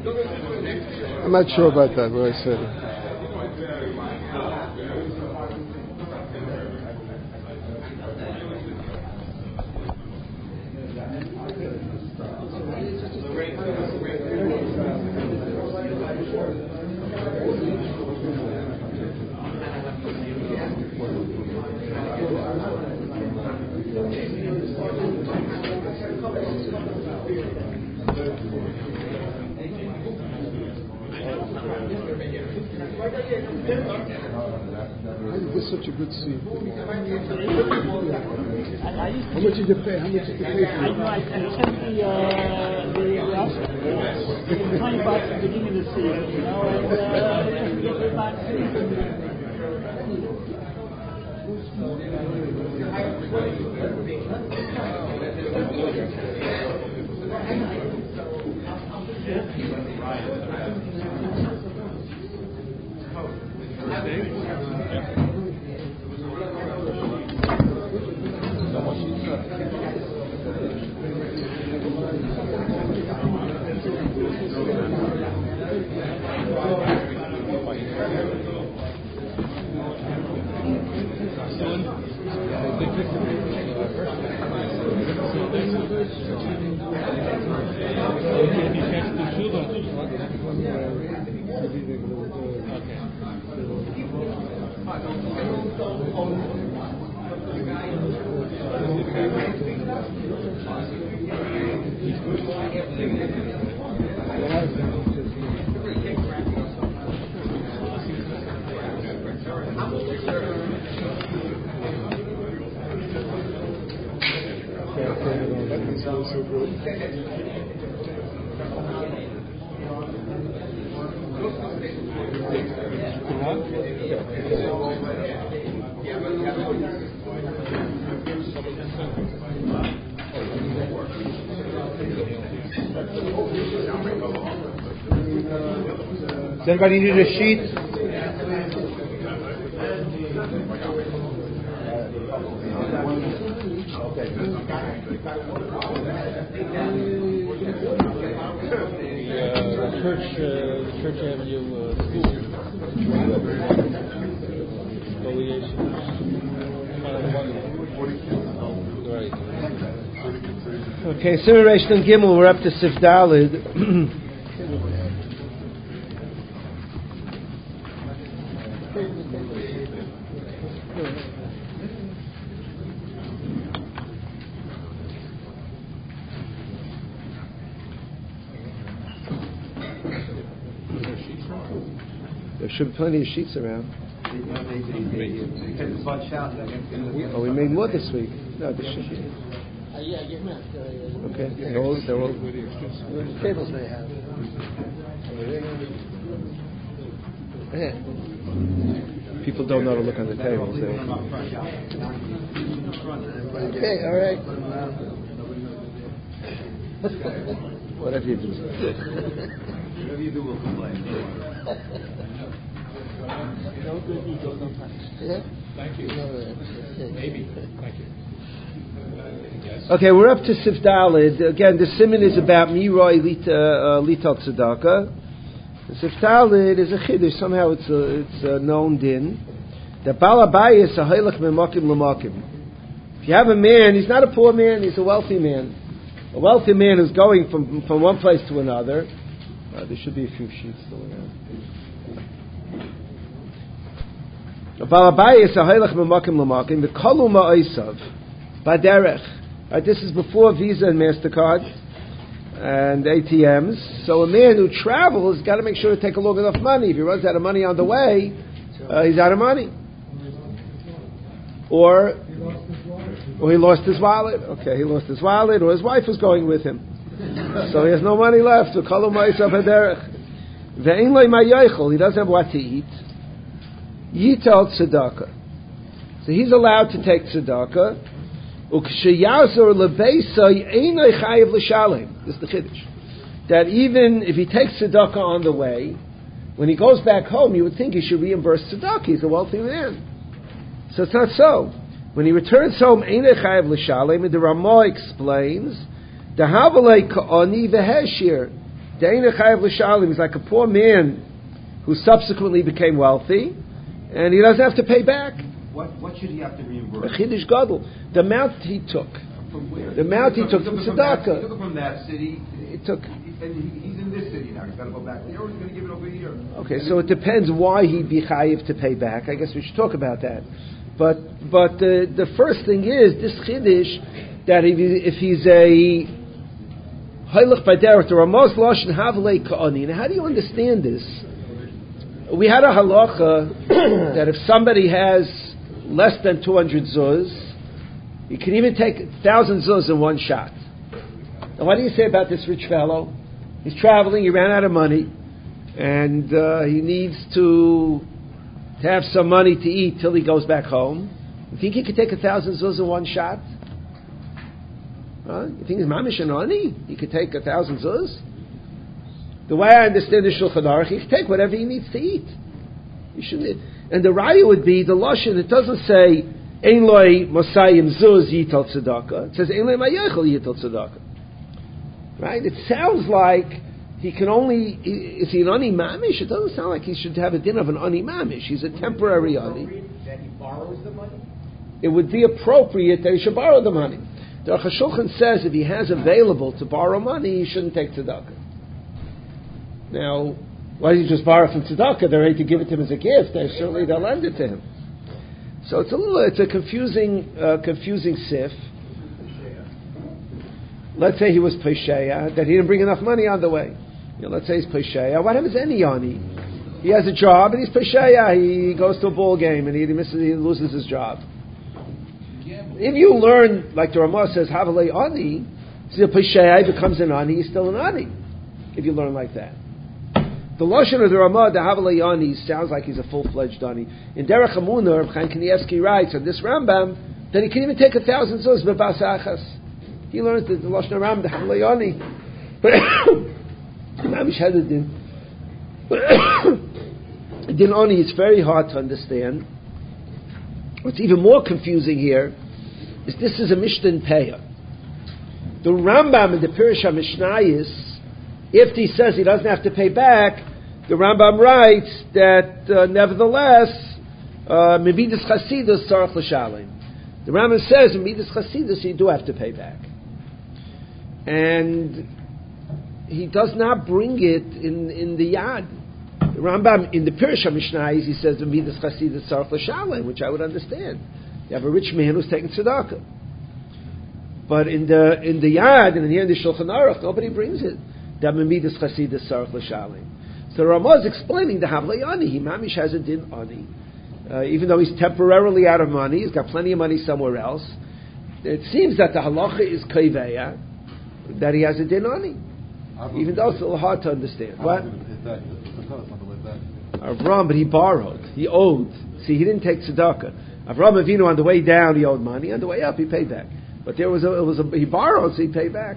I'm not sure about that, where I said it. This is such a good seat. How much did you pay? How much did you pay for it? I checked the $20 at the beginning of the seat, you know, and get the back seat. Does anybody need a sheet? Church Avenue school affiliation. Right. Okay, Simon Reish Nun Gimel, we're up to Sif Dalid. There should be plenty of sheets around. Oh, we made more this week. No, this should be. Okay, they're all. Tables they have. People don't know to look on the tables. Okay, all right. Whatever you do. Whatever you do will complain. Yeah? Thank you. Maybe. Thank you. Okay, we're up to Sif Dalid. Again, the siman is about Miroi Litot Tzedakah. The Sif Dalid is a chiddush. Somehow it's a known din. The Balabai is a haylach memakim lemakim. If you have a man, he's not a poor man, he's a wealthy man. A wealthy man who's going from one place to another. There should be a few sheets still around. The Balabai is a haylach memakim lemakim. The kalu ma'osav baderech. This is before Visa and MasterCard and ATMs. So a man who travels has got to make sure to take a long enough money. If he runs out of money on the way, he's out of money. Or he lost his wallet. Okay, he lost his wallet, or his wife was going with him. So he has no money left. So kalu ma'osav baderech. Ve'ein lo ma'yochel. He doesn't have what to eat. Yital tzedakah. So he's allowed to take tzedakah. This is the chiddush. That even if he takes tzedakah on the way, when he goes back home, you would think he should reimburse tzedakah. He's a wealthy man. So it's not so. When he returns home, einay chayav l'shalem, and the Ramah explains, the havalei ka'ani v'heshir, Deina chayav l'shalim. He's like a poor man who subsequently became wealthy, and he doesn't have to pay back. What should he have to reimburse? A chiddush gadol. The amount he took. From where? The amount he took from He tzedakah. took it from that city. He took. And he's in this city now. He's got to go back there, or he's going to give it over here. Okay, so it depends why he'd be chayiv to pay back. I guess we should talk about that. But the first thing is this chiddush that if he's a haylach baderech, the Ramaz lashon havlei ka'ani. Now, how do you understand this? We had a halacha that if somebody has less than 200 zuz, you can even take 1,000 zuz in one shot. Now, what do you say about this rich fellow? He's traveling, he ran out of money, and he needs to have some money to eat till he goes back home. You think he could take 1,000 zuz in one shot? You think he's mamish and ani? He could take 1,000 zuz? The way I understand the Shulchan Aruch, he can take whatever he needs to eat. You shouldn't. And the raya would be the lashon. It doesn't say ein loy mosayim zuz yital tzedakah. It says ein loy mayachol yital tzedakah. Right? It sounds like he can only. Is he an ani mamish? It doesn't sound like he should have a din of an ani mamish. He's a temporary ani. That he borrows the money? It would be appropriate that he should borrow the money. The Aruch HaShulchan says if he has available to borrow money, he shouldn't take tzedakah. Now, why did he just borrow from tzedakah? They're ready to give it to him as a gift. They'll lend it to him. So it's a confusing sif. Let's say he was pesheya, that he didn't bring enough money on the way. Let's say he's pesheya. What happens to any yani? He has a job and he's pesheya. He goes to a ball game and he loses his job. If you learn, like the Ramah says, Havalei ani, so the pesheya becomes an ani, he's still an ani. If you learn like that. The lashon of the Ramah, the Havalei ani, sounds like he's a full-fledged ani. In Derech Hamunah, Reb Chaim Kanievsky writes on this Rambam that he can even take 1,000 zuz b'bas achas. He learns the lashon of Rambam, the Havalei ani. But Mamish had a din. Din ani is very hard to understand. What's even more confusing here is this is a Mishnah in Peah. The Rambam in the Pirush HaMishnayis, if he says he doesn't have to pay back, the Rambam writes that nevertheless, Midas Chasidus Tzarech L'Shalim. The Rambam says in Midas Chasidus you do have to pay back, and he does not bring it in the Yad. The Rambam in the Pirush HaMishnayis he says Midas Chasidus Tzarech L'Shalim, which I would understand. You have a rich man who's taking tzedakah, but in the Yad and here in the Shulchan Aruch nobody brings it. That Midas Chasidus Tzarech L'Shalim. So Ramah is explaining the Havlei ani. He mamish has a din ani, even though he's temporarily out of money. He's got plenty of money somewhere else. It seems that the halacha is kaiveya, that he has a din ani, even though it's a little hard to understand. What? Avram, but he borrowed. He owed. See, he didn't take tzedakah. Avram Avinu on the way down he owed money. On the way up he paid back. But he borrowed, so he paid back.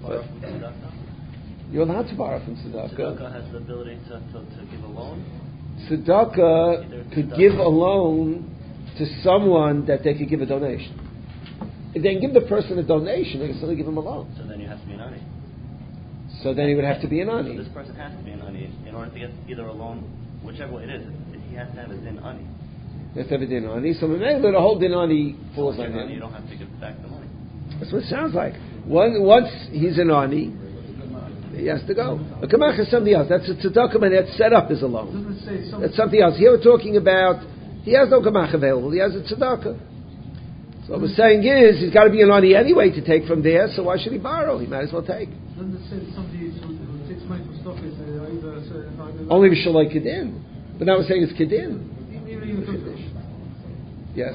You're allowed to borrow from tzedakah. Tzedakah has the ability to give a loan. Tzedakah could give a loan to someone that they could give a donation. If they can give the person a donation, they can still give him a loan. So then you have to be an ani. So then he would have to be an ani. So this person has to be an ani in order to get either a loan, whichever way it is. He has to have a din ani. He has to have a din ani. So maybe the whole din ani falls on him. You don't have to give back the money. That's what it sounds like. Once he's an ani, he has to go. A kamach is something else. That's a tzedakah, and that's set up as a loan. That's something else. Here we're talking about he has no kamach available. He has a tzedakah. So what we're saying is he's got to be an ani anyway to take from there. So why should he borrow? He might as well take. Doesn't it say somebody who takes money from stock is Only Vishalai Kedin. But now we're saying it's Kedin. Yes.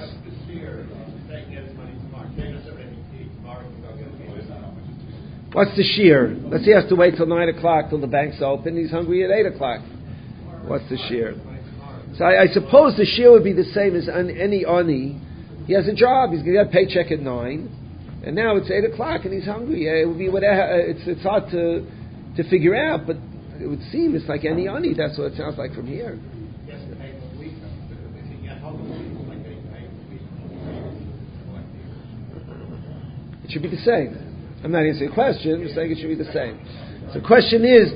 What's the shear? Let's say he has to wait till 9 o'clock till the bank's open. He's hungry at 8 o'clock. What's the shear? So I suppose the shear would be the same as any ani. He has a job. He's going to get a paycheck at 9, and now it's 8 o'clock and he's hungry. It would be whatever. It's hard to figure out, but it would seem it's like any ani. That's what it sounds like from here. It should be the same. I'm not answering a question. I'm saying it should be the same. So the question is,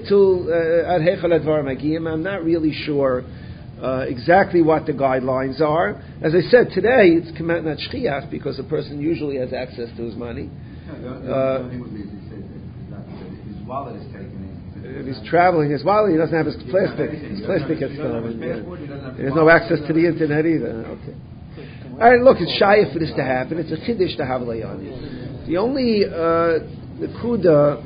I'm not really sure exactly what the guidelines are. As I said, today it's Kemet Not Shchiach because a person usually has access to his money. The only thing would be, as he said, that his wallet is taken in. If he's traveling, his wallet, he doesn't have his plastic. His plastic gets stolen. There's no access to the internet either. Okay. All right, look, it's shy for this to happen. It's a chiddush to have layani. The only the kuda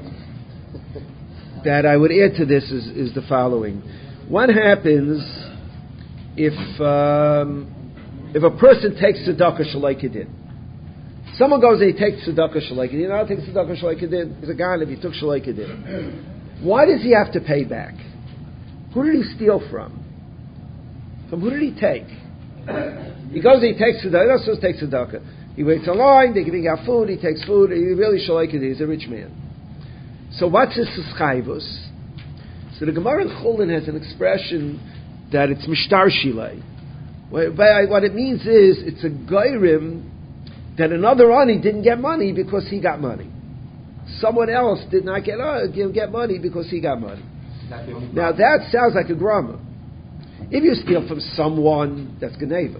that I would add to this is the following: what happens if a person takes tzedakah shalai kedin? Someone goes and he takes tzedakah shalai kedin. I'll take tzedakah shalai kedin. He's a guy if he took shalai kedin. Why does he have to pay back? Who did he steal from? From who did he take? He goes and he takes tzedakah. He not supposed to take tzedakah. He waits a line. They're giving out food. He takes food. He really shalai kedin. He's a rich man. So what's his schayvus? So the Gemara in Chulin has an expression that it's mishtar shilei. What it means is it's a geirim that another ani didn't get money because he got money. Someone else did not get money because he got money. Now that sounds like a grama. If you steal from someone, that's geneva.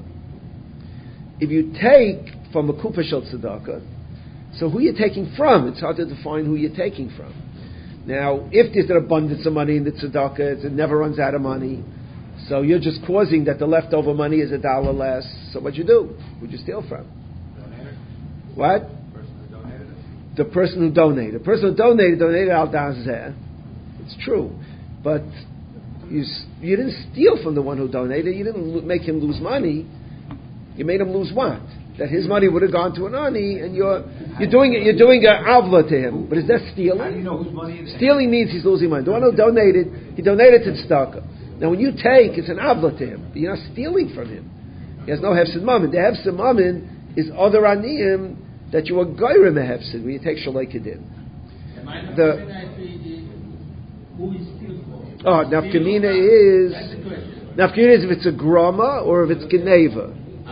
If you take from a kupa shel tzedakah, so who you're taking from? It's hard to define who you're taking from. Now, if there's an abundance of money in the tzedakah, it never runs out of money. So you're just causing that the leftover money is $1 less. So what you do? Who'd you steal from? Donator. What? The person who donated. The person who donated al dazeh. It's true, but you didn't steal from the one who donated. You didn't make him lose money. You made him lose what? That his money would have gone to an ani, and you're doing an avla to him. But is that stealing? How do you know whose money it is? Stealing means he's losing money. The one who donated, he donated to the tzedakah. Now, when you take, it's an avla to him. But you're not stealing from him. He has no hefsid mammon. The hefsid mammon is other aniyim that you are goyrim a hefsid when you take shalai kedin. Who is steal for? Nafkamina is if it's a grama or if it's geneva.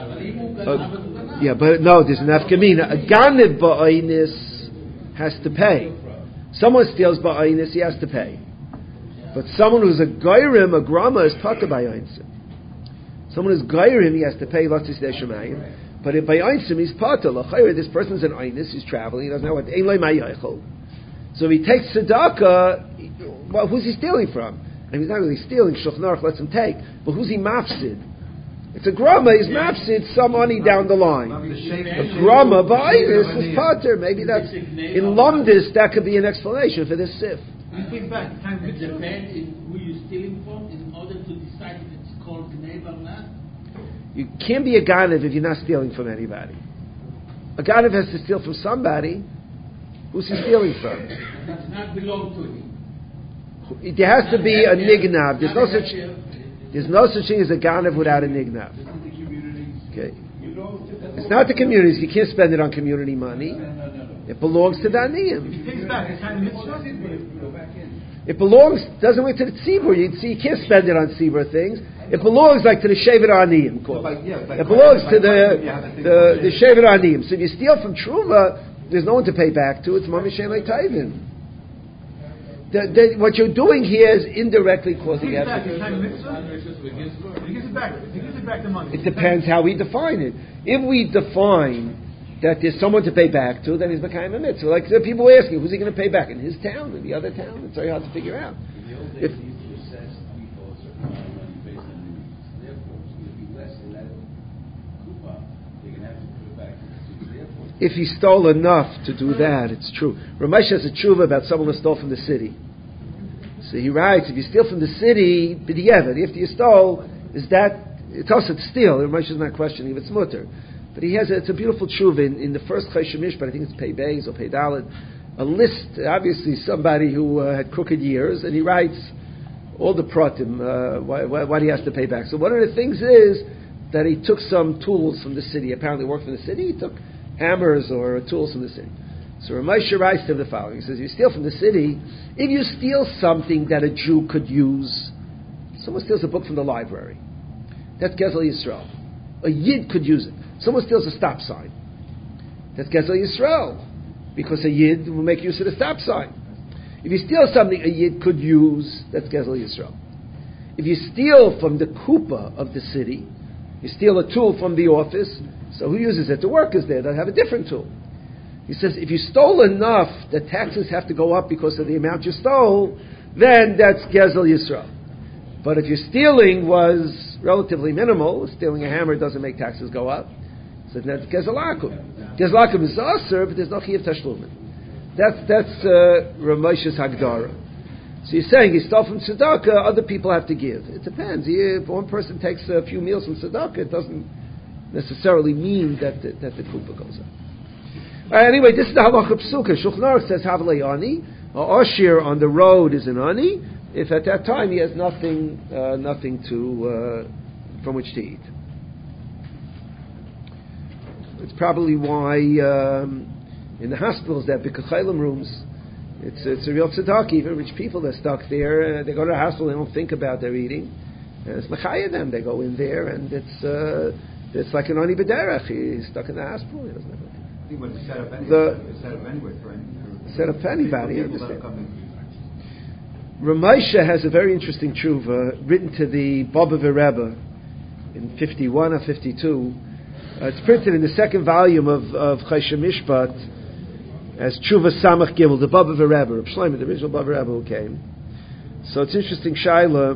But no, there's an nafkamina. A ganib ba'aynis has to pay. Someone steals ba'aynis, he has to pay. But someone who's a goyrim, a grama, is tata ba'ayinsim. Someone who's goyrim, he has to pay lotzis deshemayim. But if ba'ayinsim, he's pata. This person's an aynis, he's traveling, he doesn't know what. So if he takes tzedakah, well, who's he stealing from? And he's not really stealing. Shulchan Aruch lets him take, but who's he mafsid? It's a grama. He's mafsid some money down the line. A grama ba'aynis is pater. Maybe that's in Lumdis. That could be an explanation for this sif. It depends on who you're stealing from in order to decide if it's called gneva or not. You can't be a ganav if you're not stealing from anybody. A ganav has to steal from somebody. Who's he stealing from? It does not belong to him. There has to be a nignav. There's no such thing as a ganav without a nignav. Okay. It's not the communities. You can't spend it on community money. It belongs to the aniyim. It belongs, doesn't wait to the tzibur. You can't spend it on tzibur things. It belongs like to the shevet aniyim. It belongs to the shevet aniyim. So if you steal from truma, there's no one to pay back to. It's mamish shelei taivin. What you're doing here is indirectly causing effort. He gives it back the money. It depends how we define it. If we define that there's someone to pay back to, then he's becoming a mitzvah. Like there are people asking, who's he going to pay back? In his town? In the other town? It's very hard to figure out. If he stole enough to do that, it's true. Ramesh has a tshuva about someone who stole from the city. So he writes, if you steal from the city, b'di'evet, after you stole, is that, it's also to steal. Ramesh is not questioning if it's mutter. But he has it's a beautiful tshuva in the first Chayshemish, but I think it's Pei Beis or Pei Dalet, a list, obviously somebody who had crooked years, and he writes all the pratim, what he has to pay back. So one of the things is that he took some tools from the city, apparently worked for the city, he took hammers or tools from the city. So Ramosha writes to him the following. He says, you steal from the city, if you steal something that a Jew could use, someone steals a book from the library, that's Gezel Yisrael. A Yid could use it. Someone steals a stop sign, that's Gezel Yisrael, because a Yid will make use of the stop sign. If you steal something a Yid could use, that's Gezel Yisrael. If you steal from the kupa of the city, you steal a tool from the office, so who uses it? The workers there, they'll have a different tool. He says, if you stole enough that taxes have to go up because of the amount you stole, then that's Gezel Yisrael. But if your stealing was relatively minimal, stealing a hammer doesn't make taxes go up, so that's Gezel Akum. Gezel Akum is Aser, but there's no Chiyuv Tashlumin. That's Rav Moshe's Hagdara. So you're saying he stole from tzedakah, other people have to give. It depends. If one person takes a few meals from tzedakah, it doesn't necessarily mean that the kupa goes up. Anyway, this is the halacha psuka. Shulchan Aruch says Havlei Ani. Oshir on the road is an ani. If at that time he has nothing to from which to eat. It's probably why in the hospitals they have bikuchaylim rooms. It's a real tzedakah. Even rich people, they're stuck there. They go to the hospital, they don't think about their eating. And it's mechayah them. They go in there, and it's like an ani b'derech. He's stuck in the hospital. He doesn't have anything. He would set up anyway for any. Set up for anybody. Ramesha has a very interesting tshuva written to the Bobovir Rebbe in 51 or 52. It's printed in the second volume of Choshen Mishpat as Tshuva Samach Gimel, the Bobovir Rebbe, Reb Shlomo, the original Bobovir Rebbe who came. So it's interesting, Shaila.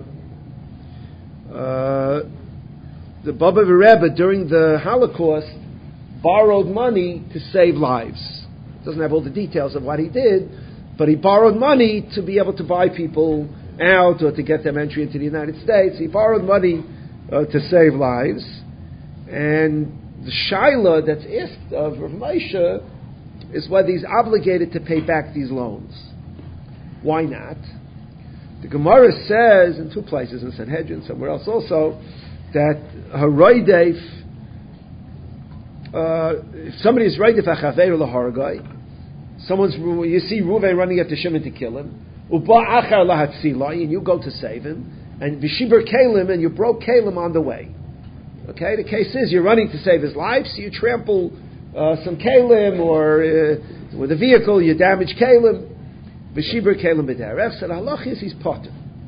The Bobovir Rebbe during the Holocaust borrowed money to save lives. Doesn't have all the details of what he did, but he borrowed money to be able to buy people out or to get them entry into the United States. He borrowed money to save lives. And the shaila that's asked of Rav Moshe is whether he's obligated to pay back these loans. Why not? The Gemara says in two places, in Sanhedrin, somewhere else also, that Haroidef, if somebody is Roidef Achaveir Lahargai, you see Reuven running after Shimon to kill him, and you go to save him, and V'shibur Kalim, and you broke Kalim on the way. Okay, the case is you're running to save his life, so you trample some Kalim, or with a vehicle you damage Kalim. V'shibur Kalim b'derech. So the halach is he's potter.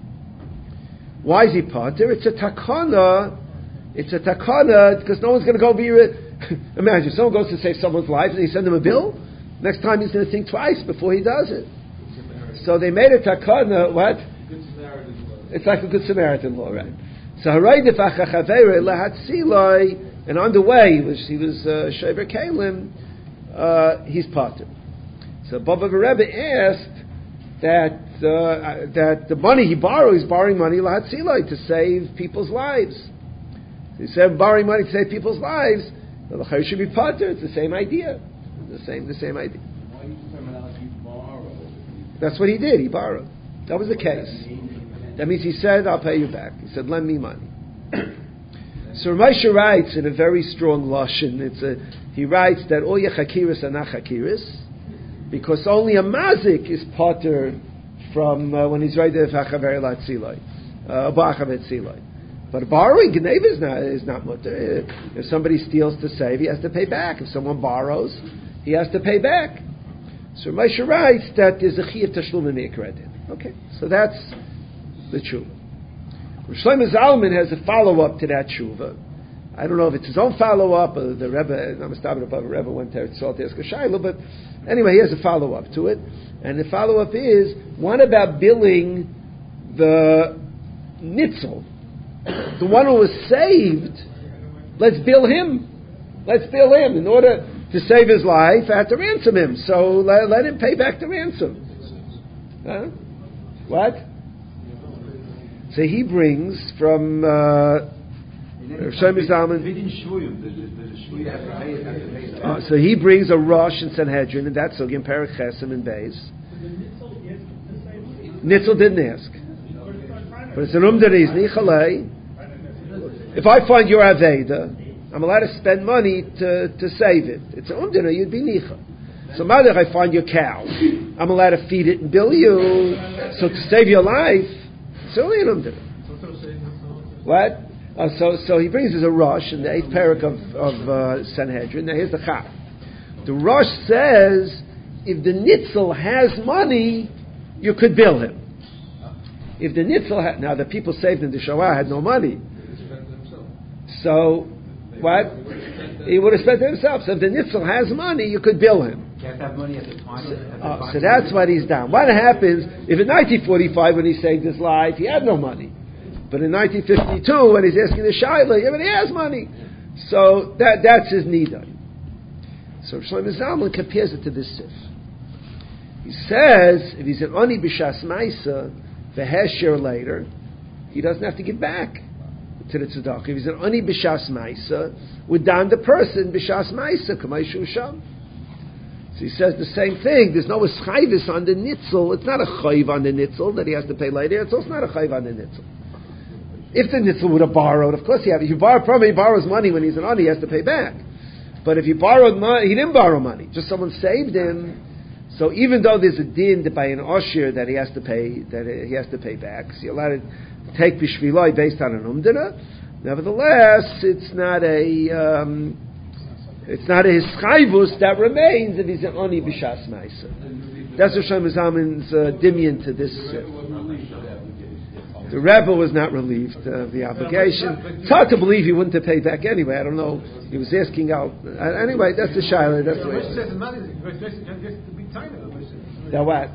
Why is he potter? It's a takana because no one's going to go be. Imagine someone goes to save someone's life and they send him a bill. Next time he's going to think twice before he does it. So they made a takana. What? It's like a good Samaritan law, right? So Haraydef Achachaveire Lahatzilai, and on the way he was Shover Kalim. He's potter. So Bobovir Rebbe asked that the money he borrowed, he's borrowing money Lahatzilai to save people's lives. He said borrowing money to save people's lives. The Chayr should be potter. It's the same idea. The same idea. Why are you terminology borrow? That's what he did. He borrowed. That was the case. That means he said, "I'll pay you back." He said, "Lend me money." So Ramesha writes in a very strong lashon. He writes that all your chakiris are not chakiris because only a mazik is potter from when he's right there v'achaver latzilai, ba'achavet tzilai. But borrowing gneva is not mutter. If somebody steals to save, he has to pay back. If someone borrows, he has to pay back. So Ramesha writes that there's a chiyuv tashlum me'ikredin. Okay, so that's the tshuva. Rav Shlomo Zalman has a follow-up to that tshuva. I don't know if it's his own follow-up or the Rebbe, Rebbe went there to ask a shayla, but anyway, he has a follow-up to it. And the follow-up is, what about billing the nitzel? The one who was saved, let's bill him. In order to save his life, I have to ransom him. So let him pay back the ransom. Huh? What? So he brings from Shlomo Zalman. So he brings a Rosh in Sanhedrin, and that's again Perek Chesem and Beis. Nitzel didn't ask, but it's an umdariz nichalei. If I find your aveda, I'm allowed to spend money to save it. It's an umdara, you'd be nicha. So Madach, I find your cow, I'm allowed to feed it and bill you. So to save your life, it's only an umdara. What? So he brings us a Rosh in the 8th parak of Sanhedrin. Now here's the chap. The Rosh says, if the nitzel has money, you could bill him. If the nitzel had, now the people saved in the Shoah had no money. So, what? He would have spent it himself. So if the nitzel has money, you could bill him. You have to have money at the time. So that's what he's done. What happens if in 1945 when he saved his life, he had no money? But in 1952 when he's asking the Shaila, he has money. So that's his nida. So Shlomo Zalman compares it to this sif. He says, if he's an Oni B'Shas Maisa, the Hesher later, he doesn't have to give back to the tzedakah. If he's an Oni B'Shas Maisa, we're down the person B'Shas Maisa, K'may Sham. So he says the same thing. There's no eschayvis on the nitzel. It's not a chayv on the nitzel that he has to pay later. It's also not a chayv on the nitzel. If the nitzel would have borrowed, of course he has. If you borrow from him, he borrows money when he's an Oni, he has to pay back. But if you borrowed money, he didn't borrow money. Just someone saved him. So even though there's a din that by an oshir that he has to pay back, so you're allowed to take bishviloi based on an umdana. Nevertheless, it's not a hischayvus that remains if he's an oni b'shas ma'isa. That's what Shlomo Zalman's dimion to this. The Rebbe was not relieved of the obligation. It's hard to believe he wouldn't have paid back anyway. I don't know. He was asking out. Anyway, that's the Shiloh. That's the way it is. Now what?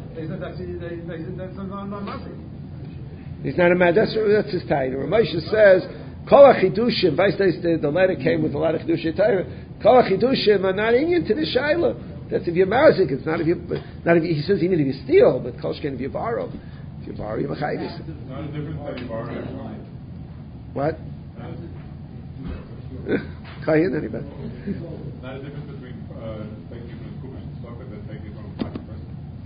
He's not a man. That's his title. Moshe says, Kol HaChidushim, the letter came with a lot of Chidushim Torah. Kol HaChidushim are not Indian to the Shiloh. That's if you're marzik. It's not if you. He says even if you steal, but Kol Shken if you borrow. If you borrow, you're machayis. Not a difference that you borrow. What? Kayin, anybody? Not a difference between taking from the Kumash and Stoker than taking from a private person.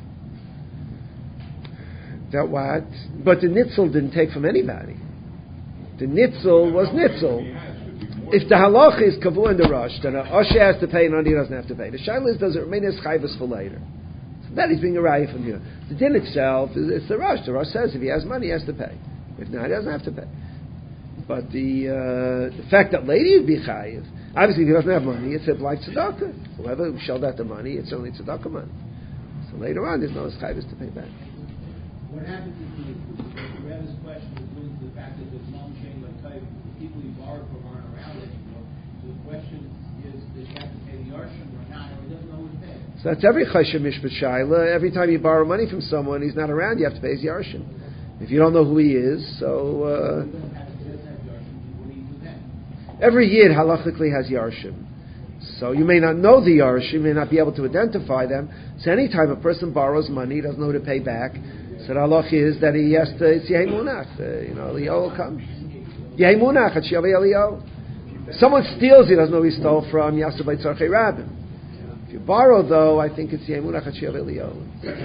That what? But the nitzel didn't take from anybody. The nitzel was nitzel. If the halach is kavu in the rush, then Osher has to pay and Ani doesn't have to pay. The shaila is, does it remain as chayvus for later? That is being a raya from here. The din itself, it's the rush. The rush says if he has money, he has to pay. If not, he doesn't have to pay. But the fact that later he'd be chayiv, obviously if he doesn't have money, it's a like tzedakah. Whoever shelled out the money, it's only tzedakah money. So later on, there's no chayiv to pay back. What happens if the Rebbe's question is linked to the fact that there's no chain like type, the people he borrowed from aren't around anymore. So the question is, does he have to pay the yarshim or not, or he doesn't know who to pay? So that's every chayshim mishpat shayla. Every time you borrow money from someone, he's not around, you have to pay his yarshim. If you don't know who he is, so every yid halachically has yarshim. So you may not know the yarshim, you may not be able to identify them. So anytime a person borrows money, he doesn't know who to pay back. So the halach is that he has to, it's Yehei Munach, Eliyahu will come. Yehei Munach, it's Yahweh Eliyahu. If someone steals, he doesn't know who he stole from, Yasser by Tzarchei Rabbim. If you borrow, though, I think it's Yehei Munach, it's Yahweh Eliyahu.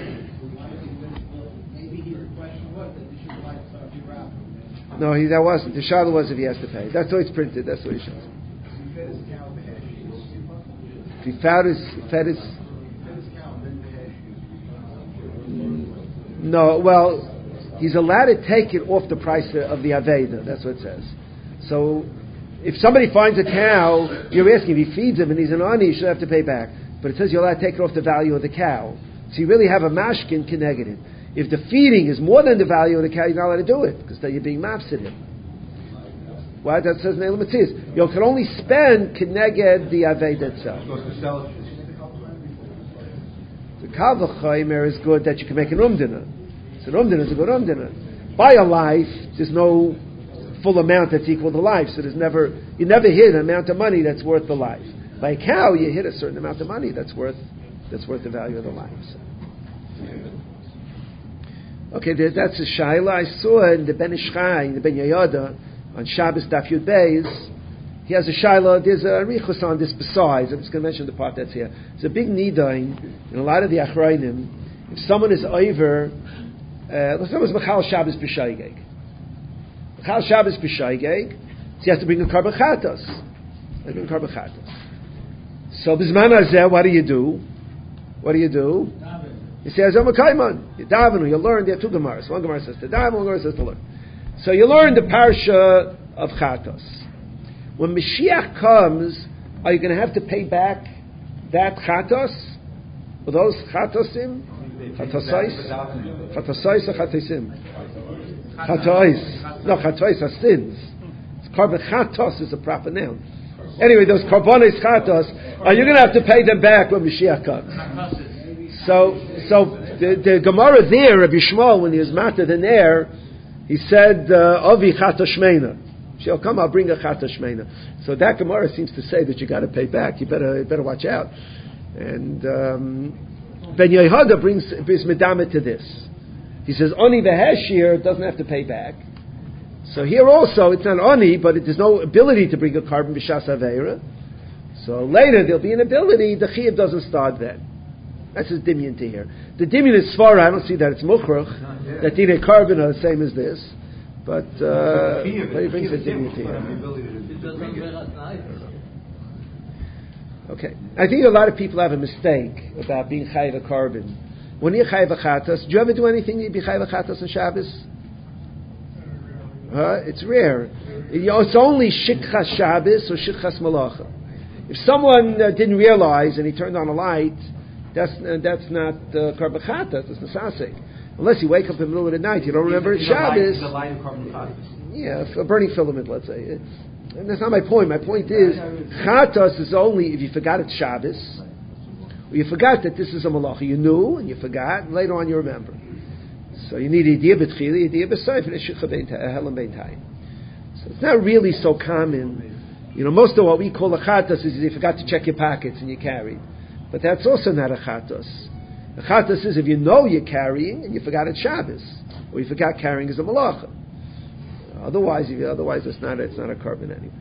Maybe his question was that they should buy Tzarchei Rabbim. No, that wasn't. The shadow was if he has to pay. That's the way it's printed, that's what he shows. If he fed his no, well, he's allowed to take it off the price of the Aveda. That's what it says. So, if somebody finds a cow, you're asking if he feeds him and he's an ani, he should have to pay back. But it says you're allowed to take it off the value of the cow. So you really have a mashkin connected. If the feeding is more than the value of the cow, you're not allowed to do it because then you're being mafsid him. Why? That says in Eilam Matzias. You can only spend connected the Aveda itself. The Kal V'Chomer is good that you can make an umdina. So an umdina is a good umdina. By a life, there's no full amount that's equal to life. So you never hit an amount of money that's worth the life. By a cow, you hit a certain amount of money that's worth the value of the life. So. Okay, that's a shaila. I saw in the Ben Ish Chai, in the Ben Yoyada, on Shabbos Daf Yud Beis, he has a shaila. There's a richus on this besides. I'm just going to mention the part that's here. It's a big nidain in a lot of the achrayim. If someone is over, let's say it was Mechal Shabbos b'shaygeg. Mechal Shabbos b'shaygeg, so he has to bring a karban chatos. So b'zman hazeh, what do you do? He says, "I'm a kaiman." You daven, you learn. There are two gemaras. One gemara says to daven, one gemara says to learn. So you learn the parsha of chatos. When Mashiach comes, are you going to have to pay back that chatos? Or those chatosim? Chatasais or Chatisim? Chatais. No, Chatais are sins. Carbon Chatos is a proper noun. Anyway, those Karbonis Chatos, you're going to have to pay them back when Mashiach comes. So the Gemara there, Rabbi Shmuel, when he was mated in there, he said, Avi Chata Shmeina. She'll come, I'll bring a Chata Shmeina. So that Gemara seems to say that you got to pay back. You better watch out. And Ben Yehuda brings Medama to this. He says, Oni v'heshir doesn't have to pay back. So here also, it's not Oni, but there's no ability to bring a carbon b'shas aveira. So later there'll be an ability, the chiyuv doesn't start then. That's his dimyan to here. The dimyan is svara, I don't see that it's mukhrach, that dinei carbon are the same as this. But he brings a dimyan to here. Okay. I think a lot of people have a mistake about being chayiv a carbon. When you're chayiv a chatas, do you ever do anything to be chayiv a chatas on Shabbos? It's rare. It's only shikchas Shabbos or shikchas malacha. If someone didn't realize and he turned on a light, that's not carbon chatas, that's nasasek. Unless you wake up in the middle of the night, you don't remember it's Shabbos. Yeah, a burning filament, let's say. And that's not my point. My point is, chatas is only if you forgot it's Shabbos, or you forgot that this is a malacha. You knew, and you forgot, and later on you remember. So you need idea b'tchila, idea b'sayf, and shikha helam bein tayim. So it's not really so common. Most of what we call a chatas is you forgot to check your pockets and you carried. But that's also not a chatas. A chatas is if you know you're carrying and you forgot it's Shabbos, or you forgot carrying is a malacha. Otherwise it's not a carbon anyway.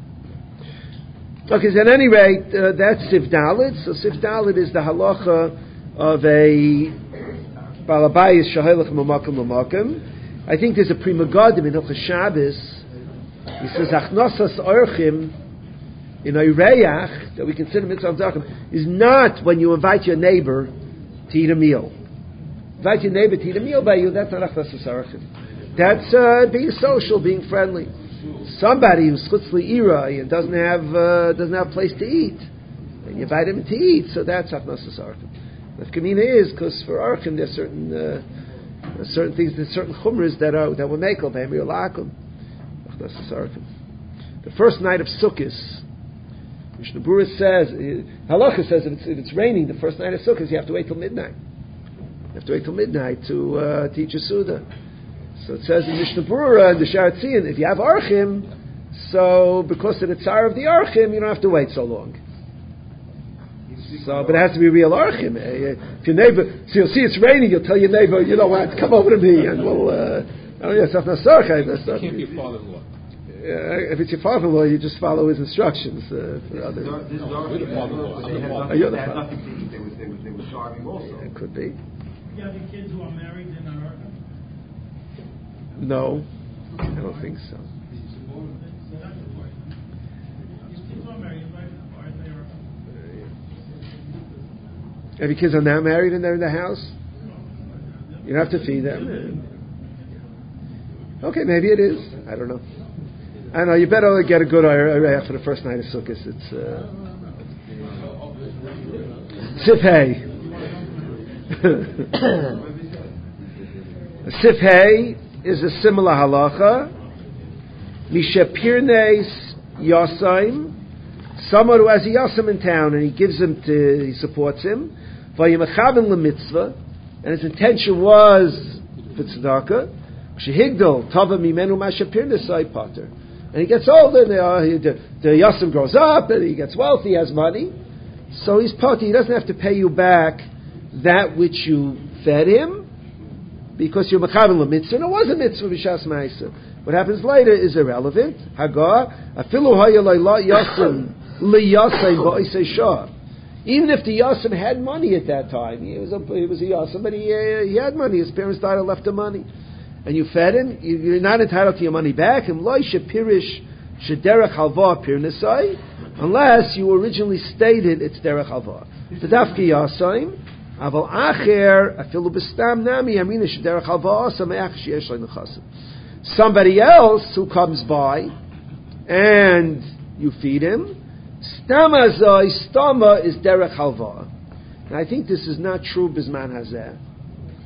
Okay, so at any rate, that's Sif Dalet. So Sif Dalet is the halacha of a Balabayis Shahelach Mamakim Mamakim. I think there's a Prima Gadim in Hilchos Shabbos. He says Achnosas Orchim in Oireyach, that we consider Mitzvah Dachim, is not when you invite your neighbor to eat a meal. Invite your neighbor to eat a meal by you, that's not Achnosas Orchim. That's being social, being friendly. Somebody who's chutzli irai and doesn't have a place to eat, and you invite him to eat, so that's Achnosas Orchim. The Kamina is because for Orchim there's certain things, there's certain chumras that will make of Emir Lakum. Achnosas Orchim. The first night of Sukkot, Mishnah Berurah says, Halacha says if it's raining the first night of Sukkot, you have to wait till midnight. You have to wait till midnight to teach a Suda. So it says in Mishnah Berurah and the Sharat Tzion, if you have Archim, so because of the tsar of the Archim, you don't have to wait so long. So, but it has to be real Archim. If your neighbor, so you'll see it's raining, you'll tell your neighbor, you know what, come over to me, and we'll, it can't be your father-in-law. If it's your father-in-law, you just follow his instructions for others. This is You're the they had father. nothing to eat. They were starving also. It could be. You have any kids who are married in America? No, I don't think so. Have your kids are now married and they're in the house? You don't have to feed them. Okay, maybe it is. I don't know. I don't know. You better get a good area for the first night of Sukkot. It's Sifhei. Sifhei is a similar halacha. Mishapirnes Yasaim. Someone who has a Yasam in town and he supports him. Vayimachaven lemitzvah, and his intention was for tzedakah. Shehigdol tava mimenu mashapirnes pater. And he gets older, and the Yasam grows up, and he gets wealthy, he has money. So he's potter. He doesn't have to pay you back that which you fed him, because you're mechaven lemitzvah. And it was a mitzvah b'shas ma'aser. What happens later is irrelevant. Hagar afilu haya yasam liyasam ba'isei shah. Even if the yasam had money at that time, he was a yasam, but he had money. His parents died and left him money, and you fed him. You're not entitled to your money back. Unless you originally stated it's derech halva. Tadafki yasaim. Aval acher afilu b'stam nami amina shederech halva asa me'ach sheyesh le'nechasim. Somebody else who comes by and you feed him, stama is derech halva. And I think this is not true bisman hazeh.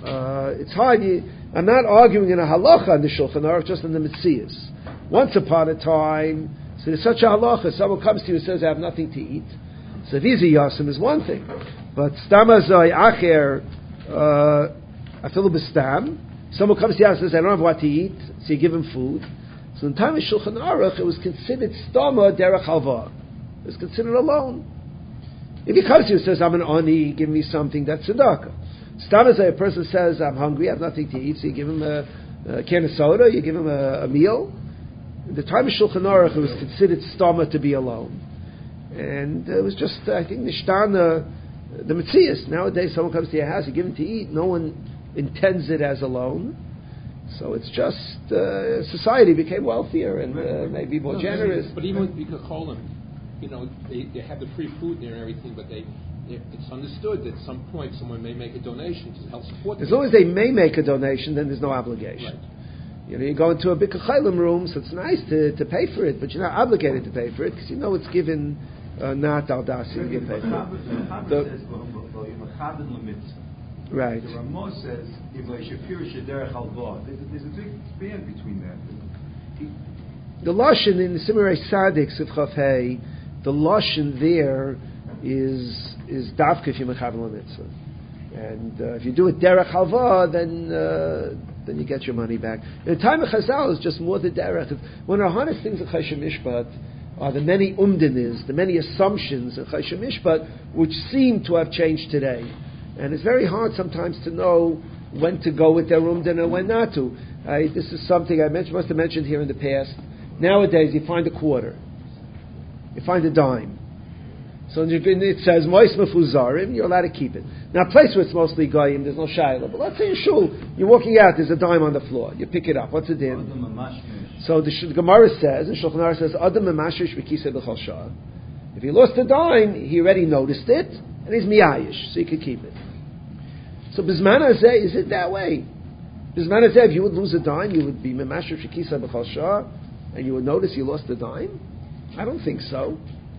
it's hard. I'm not arguing in a halacha on the Shulchan Aruch, just in the Metzias. Once upon a time, so there's such a halacha, someone comes to you and says, I have nothing to eat. So if he's a yasim is one thing. But stamazoi acher, afilu b'stam, someone comes to you and says, I don't have what to eat, so you give him food. So in the time of Shulchan Aruch, it was considered stama derech halva. It was considered a loan. If he comes to you and says, I'm an ani, give me something, that's tzedakah. Stamazoi, a person says, I'm hungry, I have nothing to eat, so you give him a can of soda, you give him a meal. In the time of Shulchan Aruch, it was considered stama to be a loan. And it was just, I think, nishtana, the Metzias. Nowadays, someone comes to your house, you give him to eat, no one intends it as a loan. So it's just, society became wealthier and maybe more generous. But even with Bikacholim, they have the free food there and everything, but it's understood that at some point someone may make a donation to help support them. As long as they may make a donation, then there's no obligation. Right. You go into a Bikacholim room, so it's nice to pay for it, but you're not obligated to pay for it because you know it's given. Not al dasi to get paid for. Right. The Ramah says, there's a big span between that. The lashon in the Simirei Sadik Sivchav Hey, the lashon there is davka if you mechaber l'mitzvah, and if you do it derech halva, then you get your money back. In the time of Chazal, it's just more the derech. One of the hardest things in Choshen Mishpat are the many umdinis, the many assumptions in Choshen Mishpat, which seem to have changed today. And it's very hard sometimes to know when to go with their umdin and when not to. This is something I must have mentioned here in the past. Nowadays, you find a quarter. You find a dime. So it says, Mois Mefuzarim, you're allowed to keep it. Now, a place where it's mostly Goyim, there's no Shaila. But let's say in Shul, you're walking out, there's a dime on the floor. You pick it up. What's it in? So the Gemara says, and Shulchan Aruch says, Adam Memashish V'kisei B'chal Shah. If he lost a dime, he already noticed it, and he's miyayish, so he could keep it. So Bizman Hazeh, is it that way? Bizman Hazeh, if you would lose a dime, you would be Memashish V'kisei B'chal Shah, and you would notice you lost a dime? I don't think so.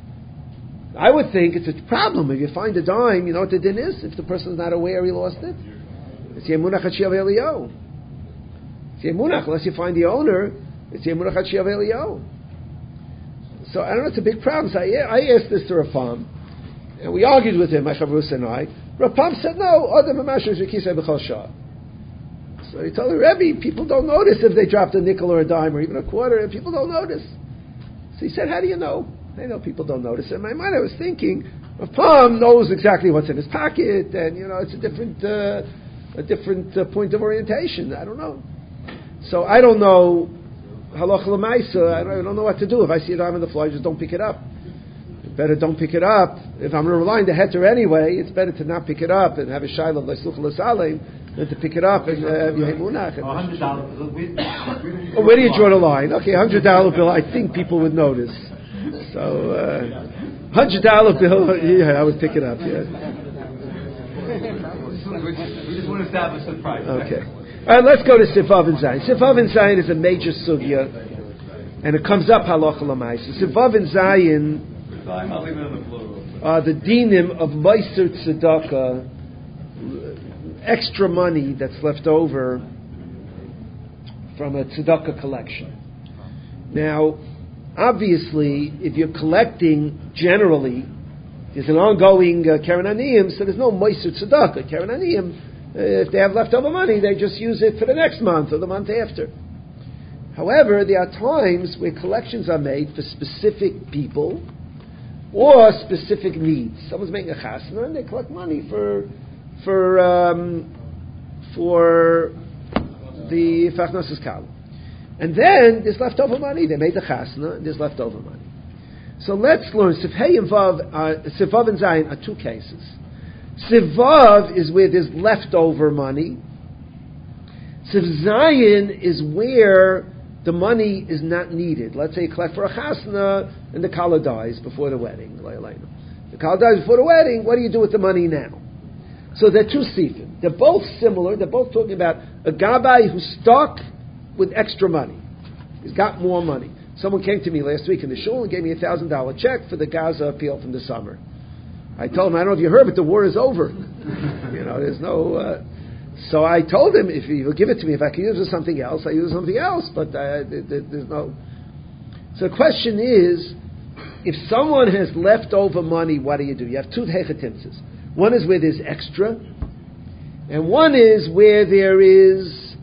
I would think it's a problem. If you find a dime, you know what the din is? If the person's not aware he lost it? It's Yemunach HaShiav Eliyahu. It's Yemunach, unless you find the owner, it's Yemunach HaShiav Eliyahu. So I don't know, it's a big problem. So I asked this to Rapam, and we argued with him, my Chavrus and I. Rapam said, no, Adam HaMashiach V'kisei B'chal Shah. So he told the Rebbe, people don't notice if they dropped a nickel or a dime or even a quarter, and people don't notice. So he said, how do you know? I know people don't notice. In my mind, I was thinking, Rapam knows exactly what's in his pocket, and it's a different point of orientation. I don't know. So I don't know. Halacha l'maisa. I don't know what to do. If I see a dime on the floor, I just don't pick it up. Better don't pick it up. If I'm relying the heter anyway, it's better to not pick it up and have a shayla l'such l'salim than to pick it up and have your munach. Where do you draw the line? Okay, $100 bill. I think people would notice. So, $100 bill, yeah, I would pick it up, yeah. We just want to establish the price. Okay. All right, let's go to Sifav and Zayin. Sifav and Zayin is a major sugya, and it comes up halacha l'maisa. Sifav and Zayin are the dinim of meiser tzedakah, extra money that's left over from a tzedakah collection. Now, obviously, if you're collecting generally, there's an ongoing Keren Aniyim, so there's no Meiser Tzedakah. Keren Aniyim, if they have leftover money, they just use it for the next month or the month after. However, there are times where collections are made for specific people or specific needs. Someone's making a chasna and they collect money for the Fachnas Kal. And then there's leftover money. They made the chasna, and there's leftover money. So let's learn. Sivav and Zayin are two cases. Sivav is where there's leftover money. Siv Zayin is where the money is not needed. Let's say you collect for a chasna, and the kala dies before the wedding. The kala dies before the wedding. What do you do with the money now? So they're two sifim. They're both similar. They're both talking about a gabai who's stuck with extra money. He's got more money. Someone came to me last week in the shul and gave me a $1,000 check for the Gaza appeal from the summer. I told him, I don't know if you heard, but the war is over. There's no... So I told him, if he'll give it to me, if I can use it for something else, I use something else. But there's no. So the question is, if someone has leftover money, what do? You have two hechetimtzes. One is where there's extra, and one is where there is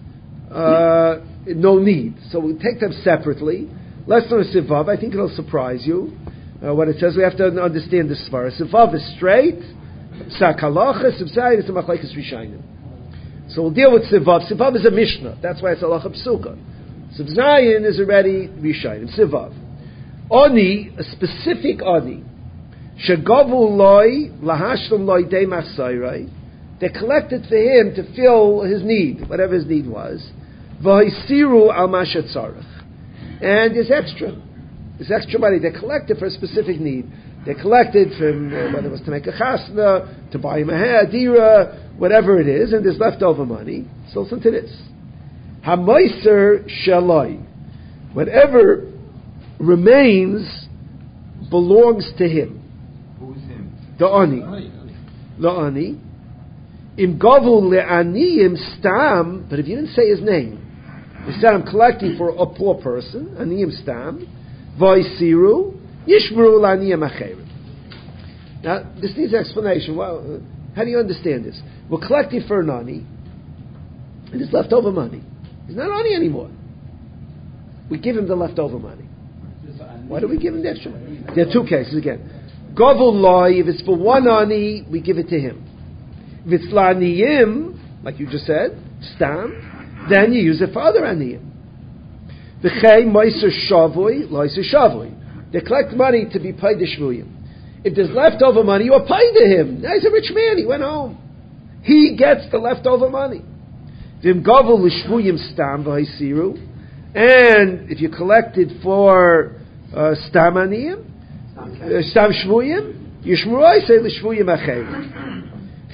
no need. So we take them separately. Let's learn Sivav. I think it'll surprise you. What it says, we have to understand the Svara. Sivav is straight. Psak halacha. Sibzayin is a machlekes rishayim. So we'll deal with Sivav. Sivav is a Mishnah. That's why it's halacha psuka. Sibzayin is already rishayim. Sivav. Oni, a specific oni. Shegavu loy lahashlam loy de masayrai. They collected for him to fill his need, whatever his need was. V'hisiru al mashat tzarech. And there's extra. There's extra money. They collected for a specific need. They collected from whether it was to make a chasna, to buy him a dira, whatever it is, and there's leftover money. So listen to this. Hamoiser shaloi. Whatever remains belongs to him. Who's him? The ani. The ani. Im gavu le'aniyim stam, but if you didn't say his name, you said I'm collecting for a poor person, aniyim stam, v'isiru, yishmru la'aniyim acherim. Now, this needs explanation. Well, how do you understand this? We're collecting for an ani, and it's leftover money. He's not ani anymore. We give him the leftover money. Why do we give him the extra money? There are two cases again. Gavu loy, if it's for one ani, we give it to him. If it's la'aniyim, like you just said, stam, then you use it for other aniyim. V'chei moiser shavui, loiser shavui. They collect money to be paid to shvuyim. If there's leftover money, you are paid to him. Now he's a rich man, he went home. He gets the leftover money. V'im gavu l'shvuyim stam v'haisiru. And if you collected for stam aniyim, stam shvuyim, yishmuroi say l'shvuyim acherim.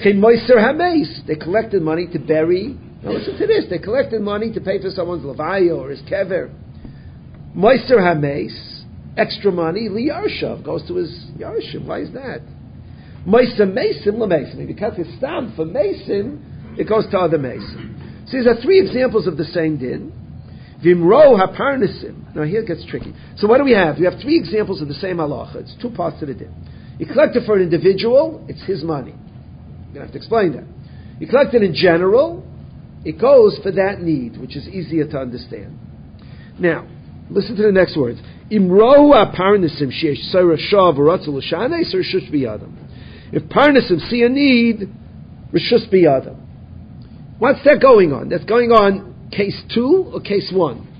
They collected money to bury. Now listen to this. They collected money to pay for someone's levaya or his kever. Moiser hameis, extra money. Li yarshav goes to his yarshim. Why is that? Moiser mesim lemesim. Because it's stam for mesim, it goes to other mesim. So these are three examples of the same din. Vimro haparnesim. Now here it gets tricky. So what do we have? We have three examples of the same halacha. It's two parts of the din. You collect it for an individual, it's his money. You're going to have to explain that. You collect it in general, it goes for that need, which is easier to understand. Now, listen to the next words. Imro parnasim sheesh sarah shav ratzul l'shanes or rishus biyadam. If parnasim see a need, rishus biyadam. What's that going on? That's going on case 2 or case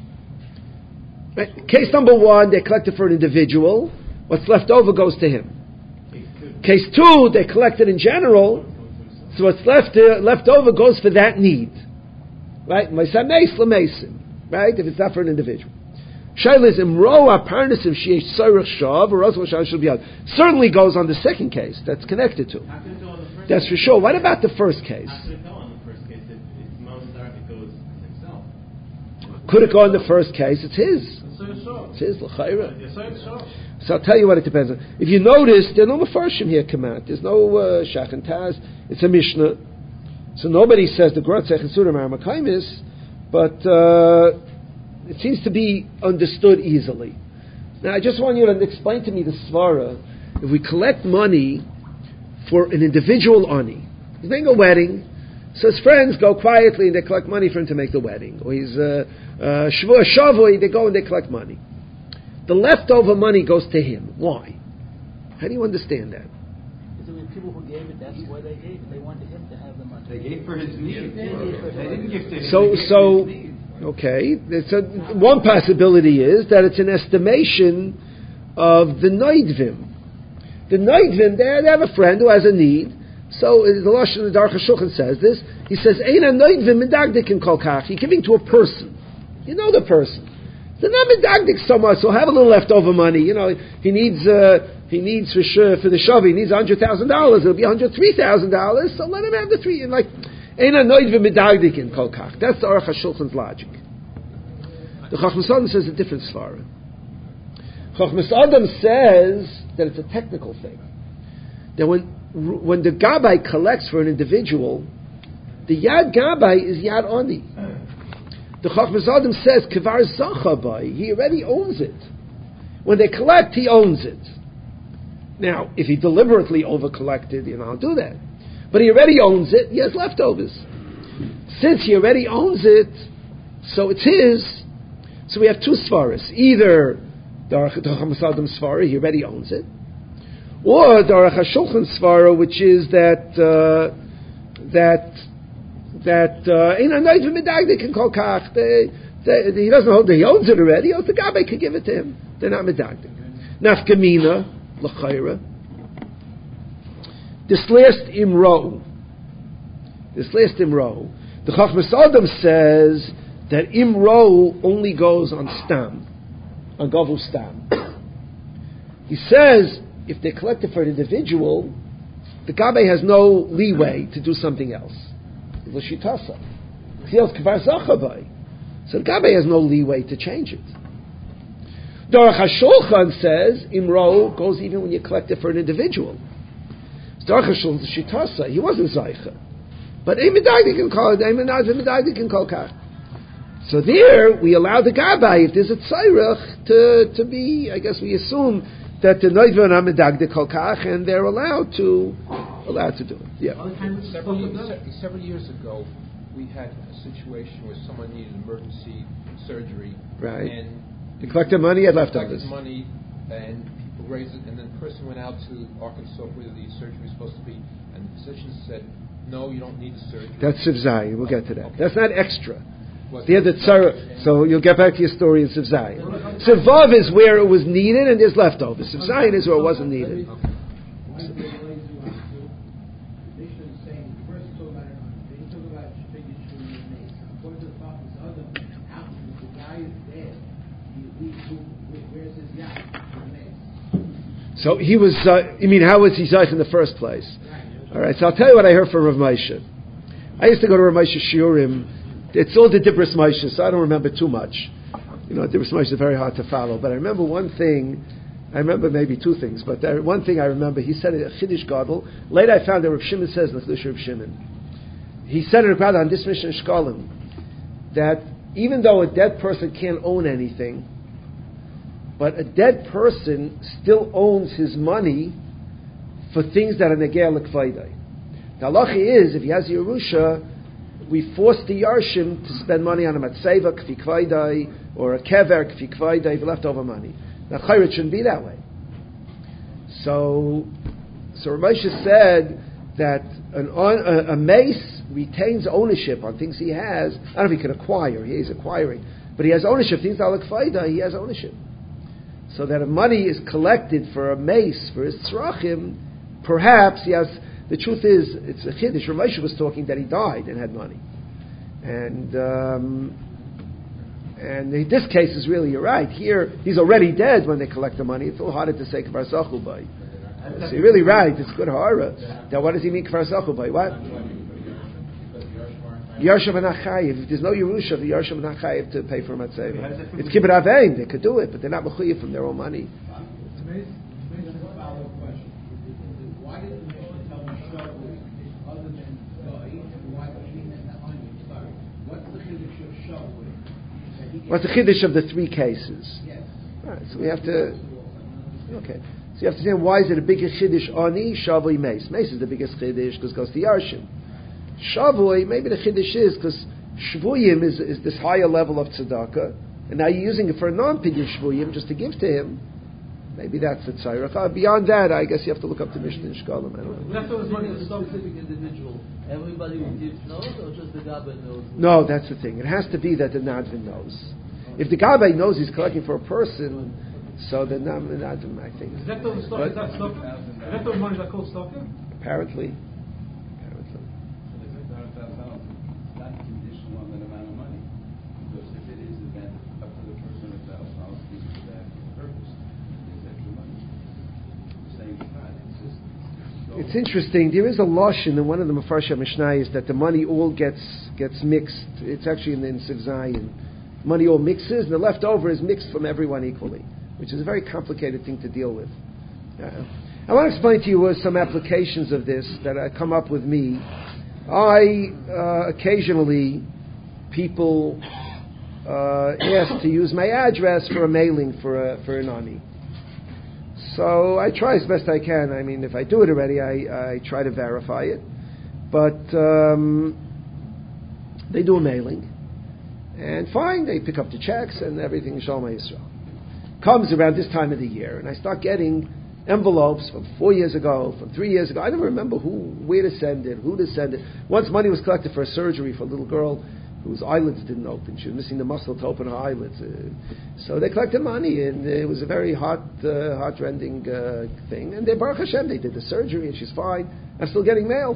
1? Right? Case number 1, they collected for an individual. What's left over goes to him. Case 2, they collected in general. So what's left over goes for that need. Right? Right? If it's not for an individual. Certainly goes on the second case. That's connected to. That's for sure. What about the first case? Could it go in the first case? It's his. It's his. So I'll tell you what it depends on. If you notice, there are no Mefarshim here come out. There's no Shach and Taz. It's a Mishnah. So nobody says the Grotzech and Surim are Makaimis, but it seems to be understood easily. Now I just want you to explain to me the Svara. If we collect money for an individual ani, he's making a wedding, so his friends go quietly and they collect money for him to make the wedding. Or he's Shavui, they go and they collect money. The leftover money goes to him. Why? How do you understand that? Because the people who gave it, that's why they gave it. They wanted him to have the money. They gave for his need. They didn't give to him. So okay. One possibility is that it's an estimation of the Noidvim. The Noidvim, they have a friend who has a need. So the Lashon the Darcha Shulchan says this. He says, "Eina Noidvim midagdikin kol kach." You're giving to a person. You know the person. They're not medagdik so much, so have a little leftover money. You know, he needs for sure for the shavi, he needs $100,000. It'll be $103,000. So let him have the three. And like, eina noidvim medagdik in kol kach. That's the Aruch HaShulchan's logic. The Chachmas Adam says a different svara. Chachmas Adam says that it's a technical thing. That when the gabbai collects for an individual, The Yad Gabay is Yad Ani. The Chachmas Adam says, Kvar Zachabai, he already owns it. When they collect, he owns it. Now, if he deliberately over-collected, I'll do that. But he already owns it, he has leftovers. Since he already owns it, so it's his, so we have two svaras. Either the Chachmas Adam svara, he already owns it, or the Aruch HaShulchan svara, which is that they can call kach. He doesn't hold that he owns it already. The Gabe can give it to him. They're not medagdik. Nafkamina l'chayra. This last imro, the Chachmas Adam says that imro only goes on stam, on gavu stam. He says if they collect it for an individual, the Gabe has no leeway to do something else. So the Gabe has no leeway to change it. The Aruch HaShulchan says imro goes even when you collect it for an individual. The Aruch HaShulchan shitasa, he wasn't zaycha, but Eimedagdi can call it. Eimedagdi can call kach. So there we allow the Gabe, if there's a tzairach, to be. I guess we assume that the Noiva and Amedagdi call kach, and they're allowed to do it. Yeah. Several years ago, we had a situation where someone needed emergency surgery. Right. And they collected money, had leftovers. Money, and people raised it, and then the person went out to Arkansas where the surgery was supposed to be, and the physician said, "No, you don't need the surgery." That's Sivzai. We'll get to that. Okay. That's not extra. So you'll get back to your story in Sivzai. Sivav is where it was needed, and there's leftovers. Sivzai is where it wasn't needed. So he was, how was he Zayich in the first place? All right, so I'll tell you what I heard from Rav Moshe. I used to go to Rav Moshe Shiurim. It's all the Dibros Moshe, so I don't remember too much. Dibros Moshe is very hard to follow. But I remember one thing, maybe two things, but one thing I remember, he said it at Chiddush Gadol. Later I found that Rav Shimon says in the Chiddush Rav Shimon. He said it about on this mission Shkolim, that even though a dead person can't own anything, but a dead person still owns his money for things that are negei l'kvaydai. The halacha is, if he has Yerusha, we force the Yarshim to spend money on a matzeva, kfi kvaydai, or a kever, kfi kvaydai, for leftover money. Now, chayr, shouldn't be that way. So Rav Moshe said that a mace retains ownership on things he has. I don't know if he can acquire, he is acquiring, but he has ownership. Things that are l'kvaydai, he has ownership. So that if money is collected for a mace, for his tzrachim, perhaps he has. The truth is, it's a chiddush. Rav Moshe was talking that he died and had money, and in this case is really, you're right. Here he's already dead when they collect the money. It's a little harder to say kvar zachu bay. So you're really right. It's good hara. Now what does he mean kvar zachu bay? What? Yarshim and Achayev. If there's no Yerusha, the Yarshim and Achayev to pay for a matzeva. It's kibbut avein. They could do it, but they're not mechuyev from their own money. Why did the Mishnah tell me other than Goy, and why do we mean that onion? Sorry. What's the chiddush of Shavuot? What's the chiddush of the three cases? Yes. All right, so we have to. Okay, so you have to say why is it a bigger chiddush ani Shavui mace? Mace is the biggest chiddush because it goes to Yarshim. Shavui, maybe the chiddush is because Shvuyim is this higher level of tzedakah, and now you're using it for a non-pidyon Shvuyim just to give to him. Maybe that's the tzayirach. Beyond that, I guess you have to look up the Mishnah in Shkolim. I don't know. Leftovers money is a specific individual. Everybody who gives knows, or just the Gabe knows? No, that's the thing. It has to be that the Nadvin knows. If the Gabe knows he's collecting for a person, so the Nadvin, I think. Is leftover stock, is that stock? Leftover money, is that called stock? Apparently. Not conditional on that amount of money. Because if it is, then up to the person $1,000 for that purpose. There's extra money. The same time, It's interesting. There is a lashon in one of the Mefarshei Mishnayos that the money all gets mixed. It's actually in Siv Zayin. Money all mixes, and the leftover is mixed from everyone equally, which is a very complicated thing to deal with. I want to explain to you some applications of this that come up with me. Occasionally, people ask to use my address for a mailing for an ani. So I try as best I can. I mean, if I do it already, I try to verify it. But they do a mailing, and fine, they pick up the checks and everything. Shalom Yisrael. Comes around this time of the year, and I start getting envelopes from 4 years ago, from 3 years ago. I never remember where to send it, who to send it. Once money was collected for a surgery for a little girl whose eyelids didn't open. She was missing the muscle to open her eyelids. So they collected money, and it was a very heart-rending thing. And they, Baruch Hashem, they did the surgery, and she's fine. I'm still getting mail.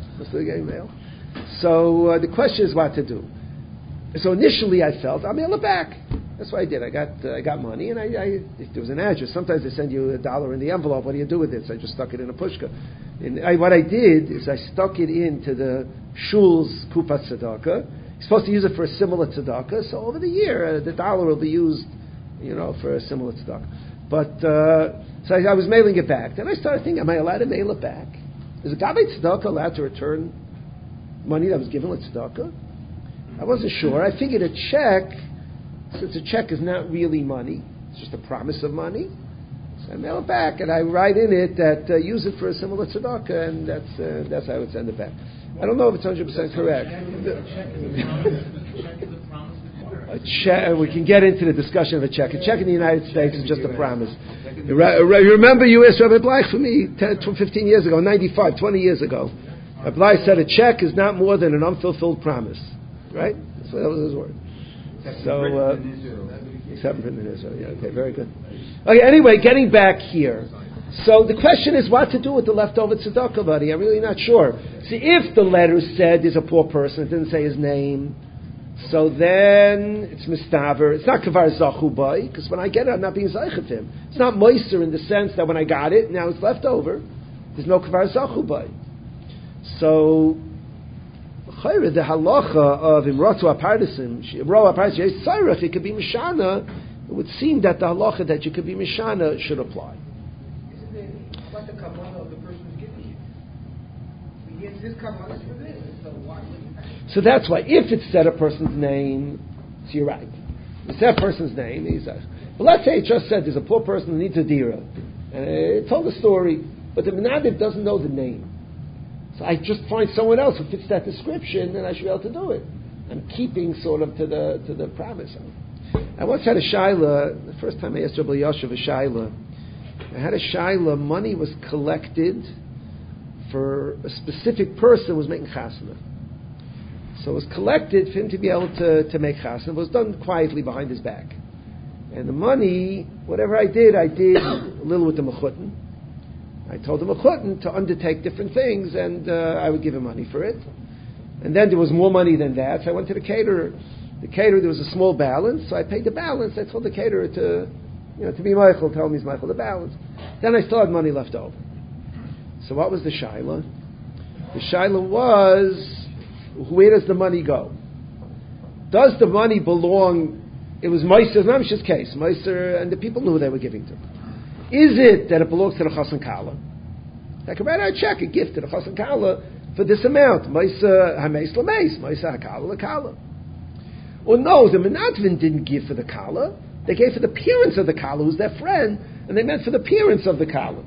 So the question is what to do. So initially I felt, I'll mail it back. That's what I did. I got money, and if there was an address, sometimes they send you $1 in the envelope. What do you do with it? So I just stuck it in a pushka. And what I did is I stuck it into the shul's kupat tzedakah. You're supposed to use it for a similar tzedakah, so over the year, the $1 will be used, for a similar tzedakah. But, so I was mailing it back. Then I started thinking, am I allowed to mail it back? Is a gabbai tzedakah allowed to return money that was given with tzedakah? I wasn't sure. I figured a check, since a check is not really money, it's just a promise of money, so I mail it back, and I write in it that use it for a similar tzedakah, and that's how I would send it back. I don't know if it's 100% correct. A check, we can get into the discussion of a check. A check in the United States is just a promise. You remember you asked Rabbi Bleich for me 15 years ago, 95, 20 years ago. Rabbi Bleich said a check is not more than an unfulfilled promise. Right? So that was his word. Except in Israel. Yeah, okay, very good. Okay, anyway, getting back here. So the question is what to do with the leftover tzedakah money. I'm really not sure. See, if the letter said there's a poor person, it didn't say his name, so then it's mistaver. It's not kavar zachu bay, because when I get it, I'm not being zayich of him. It's not moiser in the sense that when I got it, now it's left over. There's no kavar zachu bay. So the halacha of imratu apardisim, it could be mishana. It would seem that the halacha that you could be mishana should apply. Isn't it what the kavanah of the person who's giving you? This kavanah is for this, so why would you have? So that's why, if it said a person's name, so you're right. It said a person's name. But let's say it just said there's a poor person who needs a dira, and it told a story, but the menadiv doesn't know the name. So I just find someone else who fits that description, and I should be able to do it. I'm keeping sort of to the promise. I once had a shaila. The first time I asked Rabbi Yashav a shaila, I had a shaila. Money was collected for a specific person who was making chasna. So it was collected for him to be able to make chasna. It was done quietly behind his back. And the money, whatever I did a little with the mechutin. I told the mechutin to undertake different things, and I would give him money for it. And then there was more money than that, so I went to the caterer. The caterer, there was a small balance, so I paid the balance. I told the caterer to be Michael, tell me he's Michael, the balance. Then I still had money left over. So what was the shaila? The shaila was, where does the money go? Does the money belong, it was Meiser's, Mamsh's case, Meiser, and the people knew who they were giving to. Is it that it belongs to the Chassan Kala? I can write out a check, a gift to the Chassan Kala for this amount. Meiser Hameis Lameis, Meiser Hakala Lakala. Or no, the Menadvin didn't give for the Kala. They gave for the appearance of the Kala, who's their friend, and they meant for the appearance of the Kala.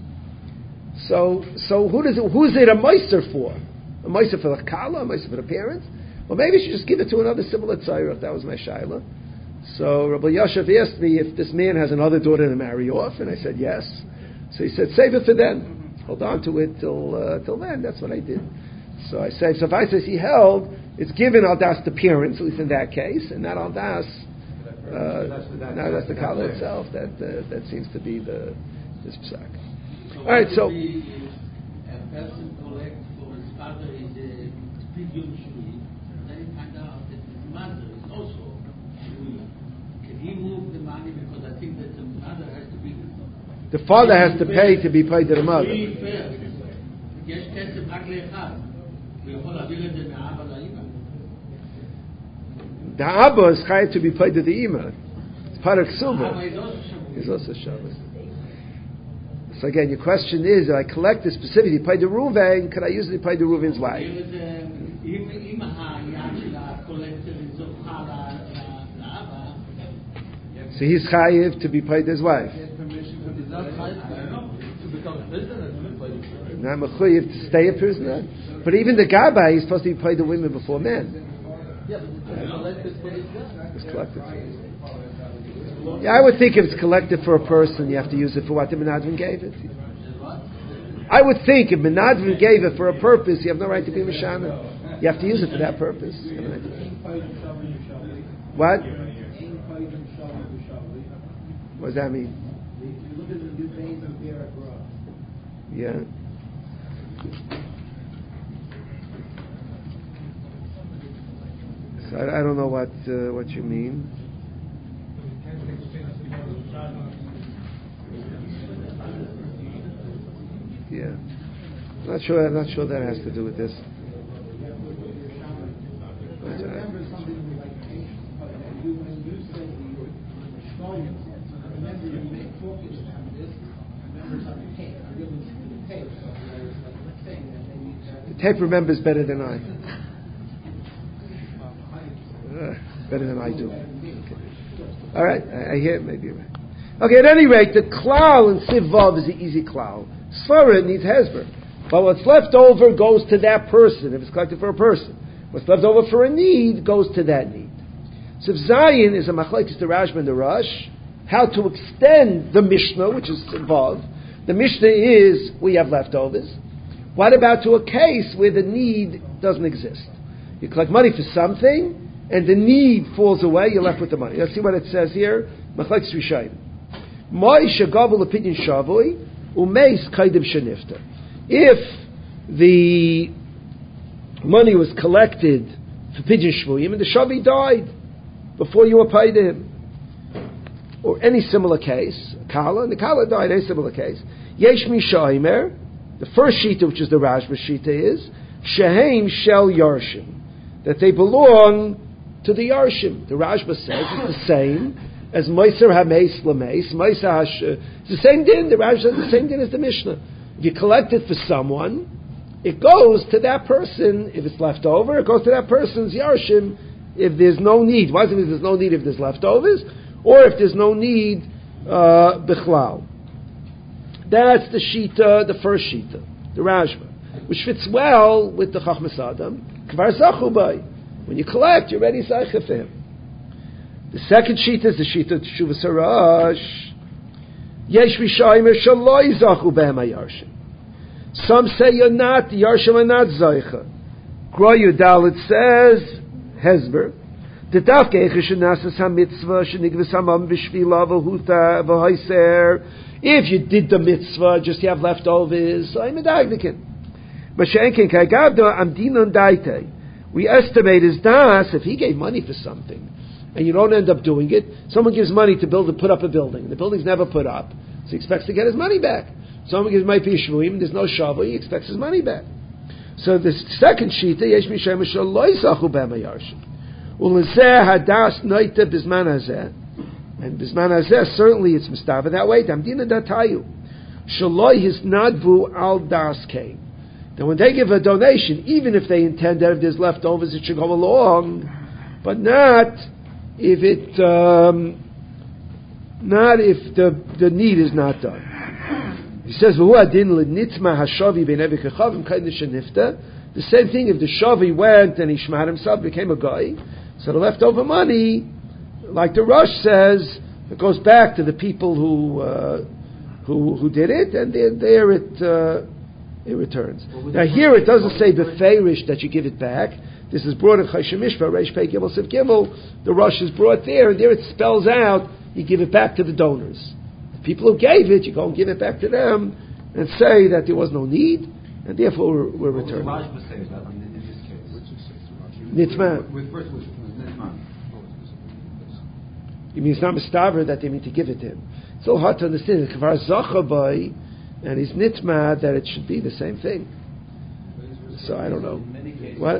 So who's it a Meiser for? A Meiser for the Kala, a Meiser for the appearance? Well, maybe you should just give it to another similar tzayir, if that was my shaila. So Rabbi Yashav asked me if this man has another daughter to marry off, and I said yes. So he said, save it for then. Hold on to it till then. That's what I did. So I said, so if I says he held, it's given al das the appearance, at least in that case, and not al das. Now that's the kala itself. That seems to be this psak. All right, so. A person collects for his father is a big Yom Shuli, then he finds out that his mother is also Shuli. Can he move the money, because I think that the mother has to be... The father has to pay to be paid to the mother. יש כסף רק לאחד, הוא יכול להעביר את זה מהאבא לאמא. The Abba is chayav to be paid to the Ima. It's part of Ksuba. Abba is also Shavuot. He's also Shabbos. So again, your question is, if I collect the specifically paid the Reuven, could I use it to pay the Reuven's wife? So he's chayiv to be paid his wife. Not mechuyev to stay a prisoner. But even the gabbai is supposed to be paid the women before men. Yeah, but it's collected for this guy. It's collected. Yeah, I would think if it's collected for a person, you have to use it for what the Menadvin gave it. I would think if Menadvin gave it for a purpose, you have no right to be Mishana. You have to use it for that purpose. What? What does that mean? Yeah. So I don't know what you mean. Yeah. I'm not sure that has to do with this. The tape remembers better than I. Better than I do. Okay. All right, I hear it. Maybe you're right. Okay, at any rate, the klal in Siv Vav is the easy klal. Svara needs hesber. But what's left over goes to that person, if it's collected for a person. What's left over for a need goes to that need. Siv Zayin is a machlekes the Rashba and the Rush, how to extend the Mishnah, which is Siv Vav. The Mishnah is, we have leftovers. What about to a case where the need doesn't exist? You collect money for something, and the need falls away, you're left with the money. Let's see what it says here. Machlekes Rishayim. If the money was collected for Pidyon Shvuyim and the Shavi died before you were paid him, or any similar case, Kala, and the Kala died, any similar case, Yesh Mishaimer, the first Shita, which is the Rashba Shita, is Shehem Shel Yarshim, that they belong to the Yarshim. The Rashba says it's the same as Meiser HaMeis L'Meis, Meiser Hash. It's the same din. The Rashba says the same din as the Mishnah. If you collect it for someone, it goes to that person. If it's left over, it goes to that person's Yarshim if there's no need. Why is it if there's no need if there's leftovers? Or if there's no need, Bichlal. That's the Shita, the first Shita, the Rashba, which fits well with the Chachmas Adam. Kvar Zachu Bai. When you collect, you're ready Zaycha for him. The second Shita is the Shita of Teshuvas Harash. Yesh Rishayim Shaloi Zachu Behem HaYarshim. Some say you're not, the Yarshim are not Zaycha. Groyu Dalit says, Hezber, the Dafke Eichesh Nasas HaMitzvah Shenigvis HaMam V'Shvila V'Huta V'Haiser. If you did the mitzvah, just you have leftovers, so I'm a dagnikin. Mashenkin Kaigavda Amdinon Daite. We estimate his das, if he gave money for something, and you don't end up doing it, someone gives money to put up a building, and the building's never put up, so he expects to get his money back. Someone gives money for Yishvuim, and there's no shavu, he expects his money back. So the second shita, Yesh Mishem Shaloi Zachu Behem HaYarshim. Ulezeh Hadas Noite Bizman Hazeh. And Bizman Hazeh, certainly it's Mustava that way. Damdina Datayu. Shaloi His Nadvu Al Das Kain. That when they give a donation, even if they intend that if there's leftovers, it should go along, but not if the need is not done. He says, the same thing if the shavi went and he shmat himself, became a guy, so the leftover money, like the Rush says, it goes back to the people who did it, and there it returns. Now here it doesn't say befeirish that you give it back. This is brought in Choshen Mishpah, Reish Pei Gimel Siv Gimel. The Rush is brought there, and there it spells out you give it back to the donors. The people who gave it, you go and give it back to them, and say that there was no need, and therefore we're returning. What does the say about in this case? Nitzman. With first was Nitzman. You mean it's not mistaver that they mean to give it to him. It's so hard to understand. Kvar Zachabai and his nitma that it should be the same thing. So I don't know. What?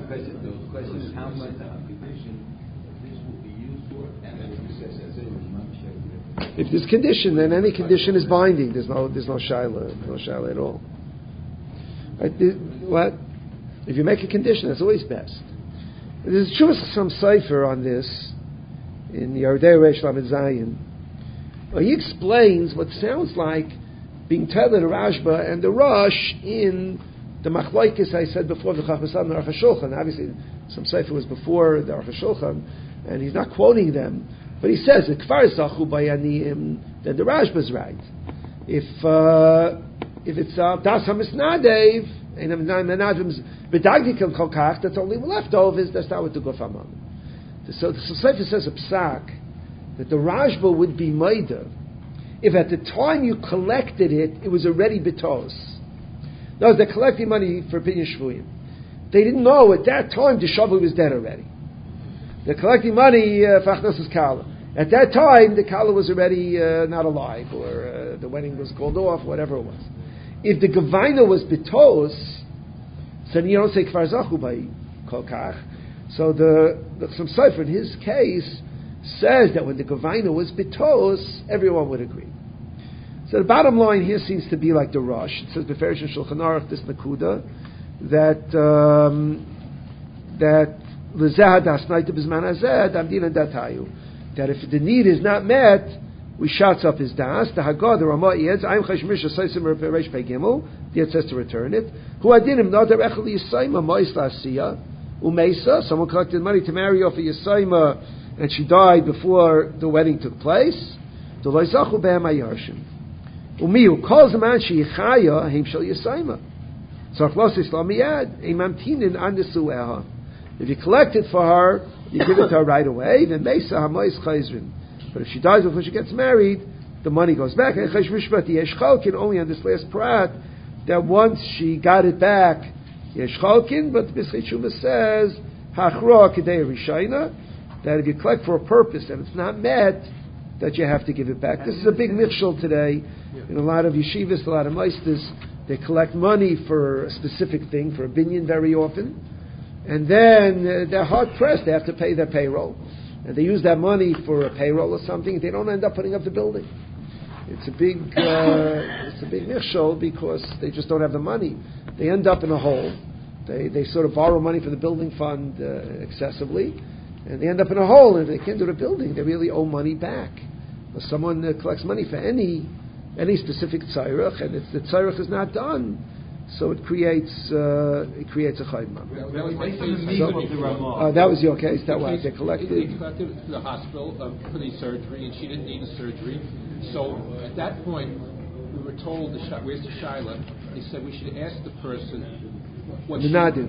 The question is how much condition this will be used for, and then if it says if there's condition, then any condition is binding. There's no shaila at all. Right? What? If you make a condition, that's always best. There's some cipher on this in the Yardei Reish Lamed Zayin. He explains what sounds like being tethered to Rashba and the Rosh in the Machlokes I said before, the Chacham and the Aruch HaShulchan. Obviously, some cipher was before the Aruch HaShulchan, and he's not quoting them. But he says, Kfar Zachu Bayaniyim, then the Rashba's right. If it's Das HaMisnadev, and Menadim's B'dagdikim Kolkach, that's only leftovers, that's not what the Guf Amam. So the Sefer says a psak that the Rashba would be Maida if at the time you collected it was already Betos. No, they're collecting money for Pinyin Shvuyim. They didn't know at that time the Shavui was dead already. They're collecting money for Achnosas Kala. At that time, the Kala was already not alive, or the wedding was called off, whatever it was. If the Gavaina was Betos, so you don't say Kfar Zachu by Kolkach. So the Chassam Sofer in his case says that when the Gavaina was Betos, everyone would agree. So the bottom line here seems to be like the Rosh. It says Beferish and Shulchan Aruch, this Nakuda, that L'zeh das Naita B'zman Hazeh, Damdin and Datayu. That if the need is not met, we shots up his das. The Haggadah, the Ramah Yedz, Ayim Chash Misha Saisim Reish Pei Gimel, the Yedz says to return it. Hu Adinim Nadar Echel Yisayma Mois Lasiya, Umesa, someone collected money to marry off a Yisayma, and she died before the wedding took place. The Loizachu Be'em Ayarshim. Umiu calls the man Sheichaya, Heim Shel Yisayma. Tzarchlos Islam Miyad, Eimamtinin Andesu Eha. If you collect it for her, you give it to her right away. Then Mesa Hamois Chayzrin. But if she dies before she gets married, the money goes back. And Chash Mishpat Yeshchalkin only on this last prat that once she got it back, Yeshchalkin. But the B'schei Shuma says Hachra Kedei Rishayna, that if you collect for a purpose and it's not met, that you have to give it back. This is a big michshol today. In a lot of yeshivas, a lot of meisters, they collect money for a specific thing, for a binyan very often. And then they're hard pressed. They have to pay their payroll, and they use that money for a payroll or something. They don't end up putting up the building. It's a big michshol because they just don't have the money. They end up in a hole. They sort of borrow money from the building fund excessively, and they end up in a hole. And if they can't do the building, they really owe money back. Or someone collects money for any specific tzarech, and if the tzarech is not done, so it creates a chayma. That was your case. That was they collected. They collected it to the hospital for the surgery, and she didn't need the surgery. So at that point, we were told, "Where's the shaila?" They said we should ask the person what the nadiv.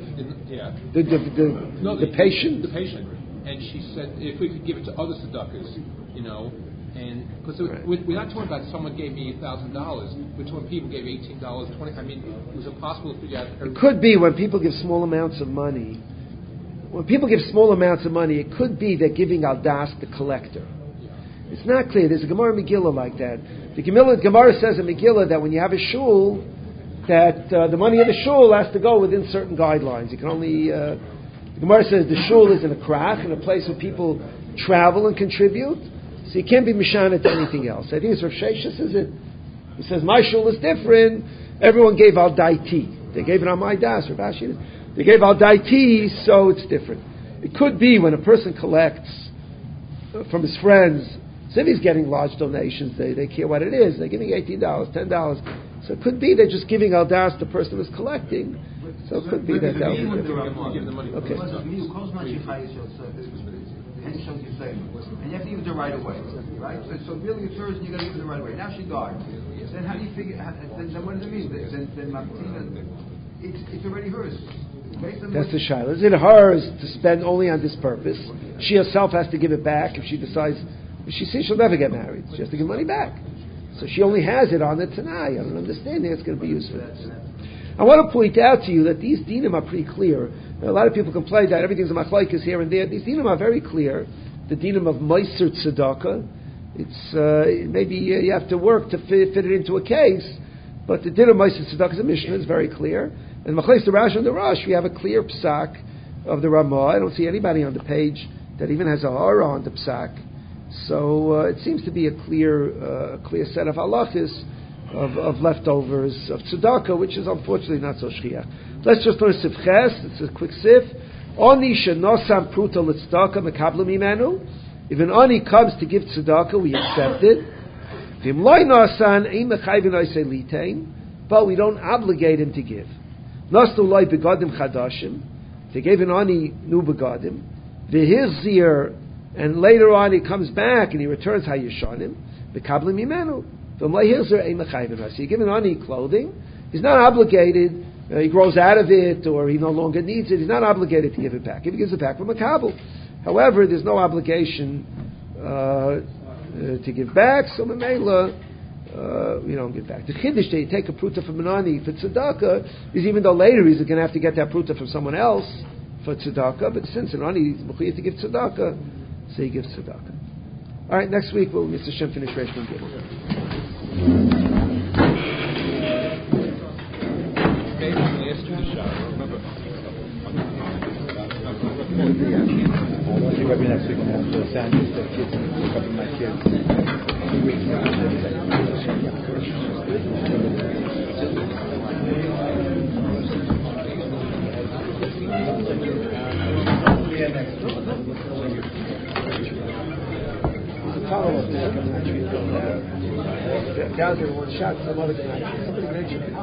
The patient. The patient, and she said if we could give it to other tzedakahs, And because we're not talking about someone gave me $1,000. We're talking people gave $18, $20. I mean, it was impossible to figure out. It could be when people give small amounts of money. When people give small amounts of money, it could be they're giving al das the collector. It's not clear. There's a Gemara Megillah like that. The Gemara says in Megillah that when you have a shul, that the money of the shul has to go within certain guidelines. You can only. The Gemara says the shul is in a krach, in a place where people travel and contribute. So you can't be mishana to anything else. I think it's Rav Shesha says it. He says my shul is different. Everyone gave al daiti. They gave it on my das. Rav Ashi, they gave al daiti, so it's different. It could be when a person collects from his friends. So if he's getting large donations, they care what it is. They're giving $18, $10. So it could be they're just giving al das the person who's collecting. So it could be that that would be different. Okay. And you have to give it right away, right? So really it's hers and you got to give it right away. Now she died. Then how do you figure? Then what does it mean? Then Martina, it's already hers. That's the shaila. Is it hers to spend only on this purpose? She herself has to give it back if she decides. If she says she'll never get married, she has to give money back. So she only has it on the Tanai. I don't understand it's going to be used for this. I want to point out to you that these dinim are pretty clear. A lot of people complain that everything's a machlokes here and there. These dinim are very clear. The dinim of Meiser Tzedakah, it's maybe you have to work to fit it into a case, but the din of Meiser Tzedakah is a Mishnah is very clear. And Machlokes the Rash and the Rosh, we have a clear psak of the Ramah. I don't see anybody on the page that even has a hara on the psak. So it seems to be a clear set of halachis of leftovers of tzedakah, which is unfortunately not so shchiach. Let's just learn sifches. It's a quick sif. Oni shenosam pruta l'tzedakah mekablim imenu. If an ani comes to give tzedakah, we accept it. V'im loy nosan ein mechayvin oisei litein, but we don't obligate him to give. Nostu loy begadim chadashim. They gave an ani new begadim. V'hizir, and later on he comes back and he returns hayishanim. Mekablim imenu. V'im loy hizir ein mechayvin oisei. You give an ani clothing, he's not obligated. He grows out of it, or he no longer needs it. He's not obligated to give it back. If he gives it back from a kabel. However, there's no obligation to give back, so Mamela, we don't give back. The chiddush that you take a pruta from an ani for tzedakah is even though later he's going to have to get that pruta from someone else for tzedakah, but since an ani is mechuyev to give tzedakah, so he gives tzedakah. All right, next week we'll Mr. Shem finish Reish Nun Gimel. Maybe next week I'm going to sandwich the kids and a couple of my kids. Follow-up there, I'm not sure you don't have. Guys in one shot, some other guy. Somebody mentioned it.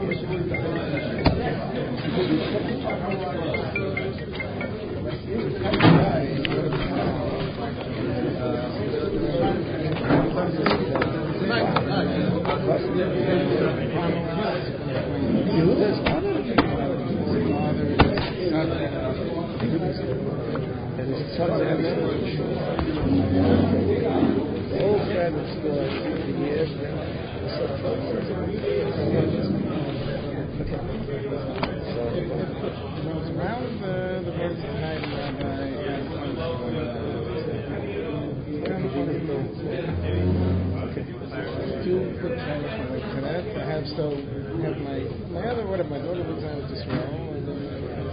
So have my other one of my daughter lives out of Israel, and then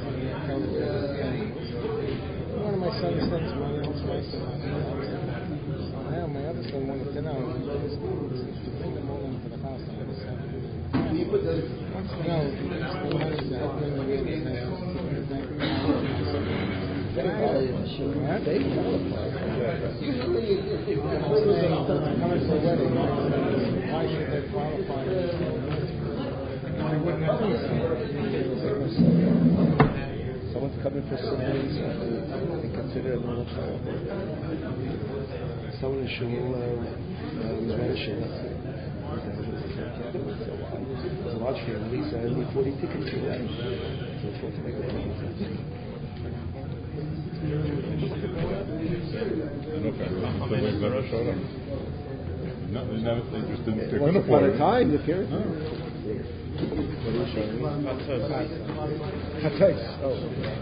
one of my sons sends money else my son. So now my other son wanted to know to bring them all into the house. I'm going to send them. You put those? No, the money to help bring them in. They qualify. Usually, if the person coming for a wedding, why should they qualify? Someone's coming for somebody, so they consider it a little child. Someone in shul was relishing. There's a large family, so I need 40 tickets for that. So it's going to make a lot of sense. Once upon a time, the parents. What are you showing me? Hatais. Oh.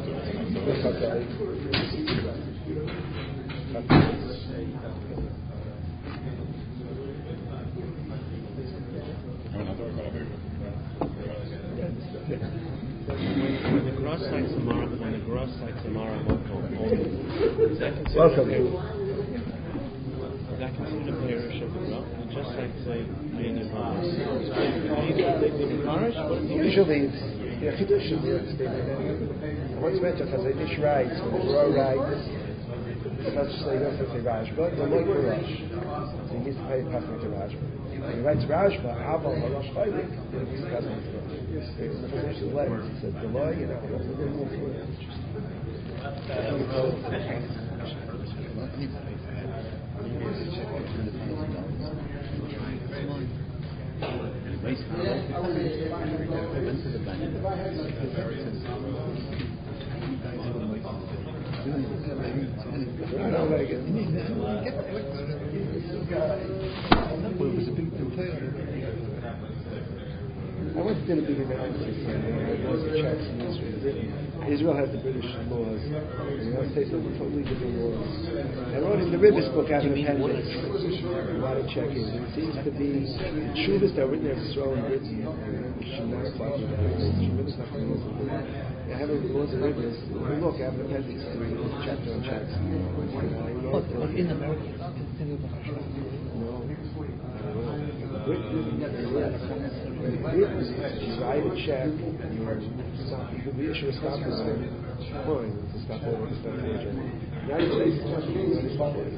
When the gross like Samara welcome. Is that considered a parish of the rock? Just like say being in usually it's the chiddush is what's meant to chazanish rights when the Torah writes. Let's just say he doesn't say Rashba, the Loi Rush. So he needs to pay passing to Rashba. When he writes Rashba, Aval Harash Chaylik, then he needs to passing to Rush. In the physician's letters, he says the Loi, you know, he also didn't move for it. I once did a big analysis on the checks in Israel. Israel has the British laws, and the United States has totally different laws. I wrote in the Ribbis book, I have an appendix, a lot of check-ins. It seems to be the Shuvas that were written there in Israel and Britain, which should not apply to the United States. I have a laws of business. Look, after Pesach, chapter on checks. In America, You write a check, you could reissue a stop order. Fine, it's a stop order, it's not forgery. United States is just a stop order.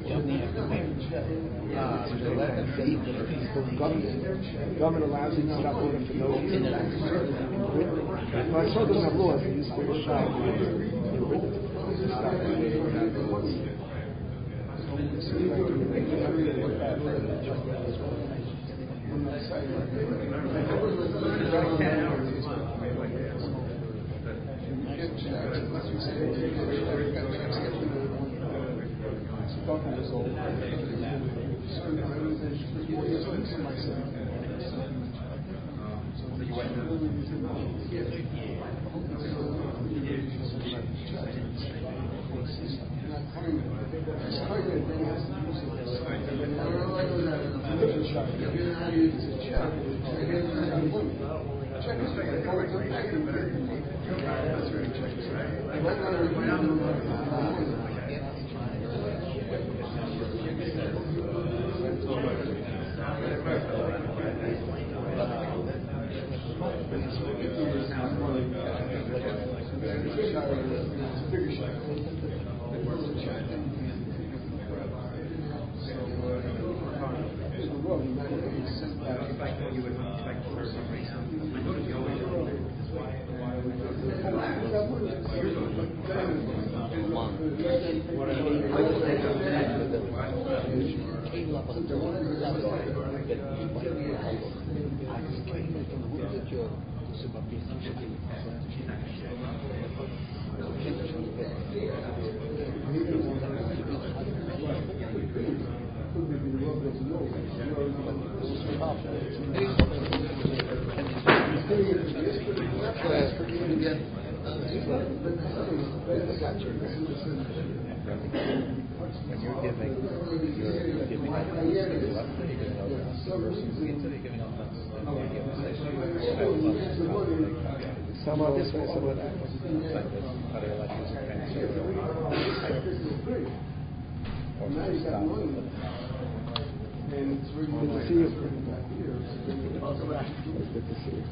Government allows you to stop order for no reason. I saw them have laws, they use British stop Some of this way, some of that. And it's really good to see you. It's good to see you.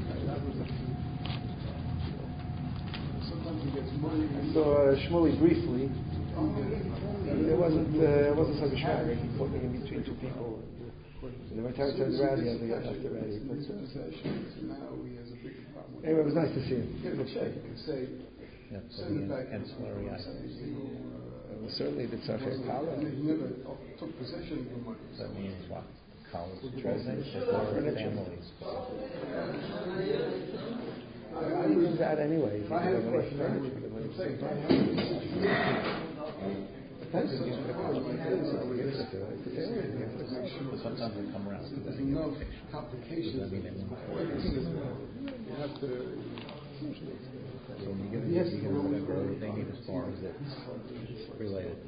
Sometimes he gets money. So Shmuley briefly. It wasn't such a shmatter. He put me in between two people. And every time I turned around, he had to get ready. Anyway, it was nice to see him. Get a check and say, send it back. Certainly, if it's not fair college. He never took possession of the money. That means what? College treasures or families? I use that anyway. I have a question. Sometimes they come around. There's enough complications. You have to. So when you give them whatever they need as far as it's related.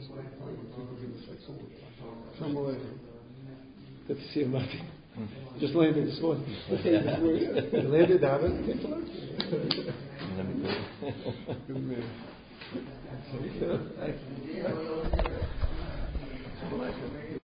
Good to see you, Mati. Just landed this morning. Landed, David. Good man.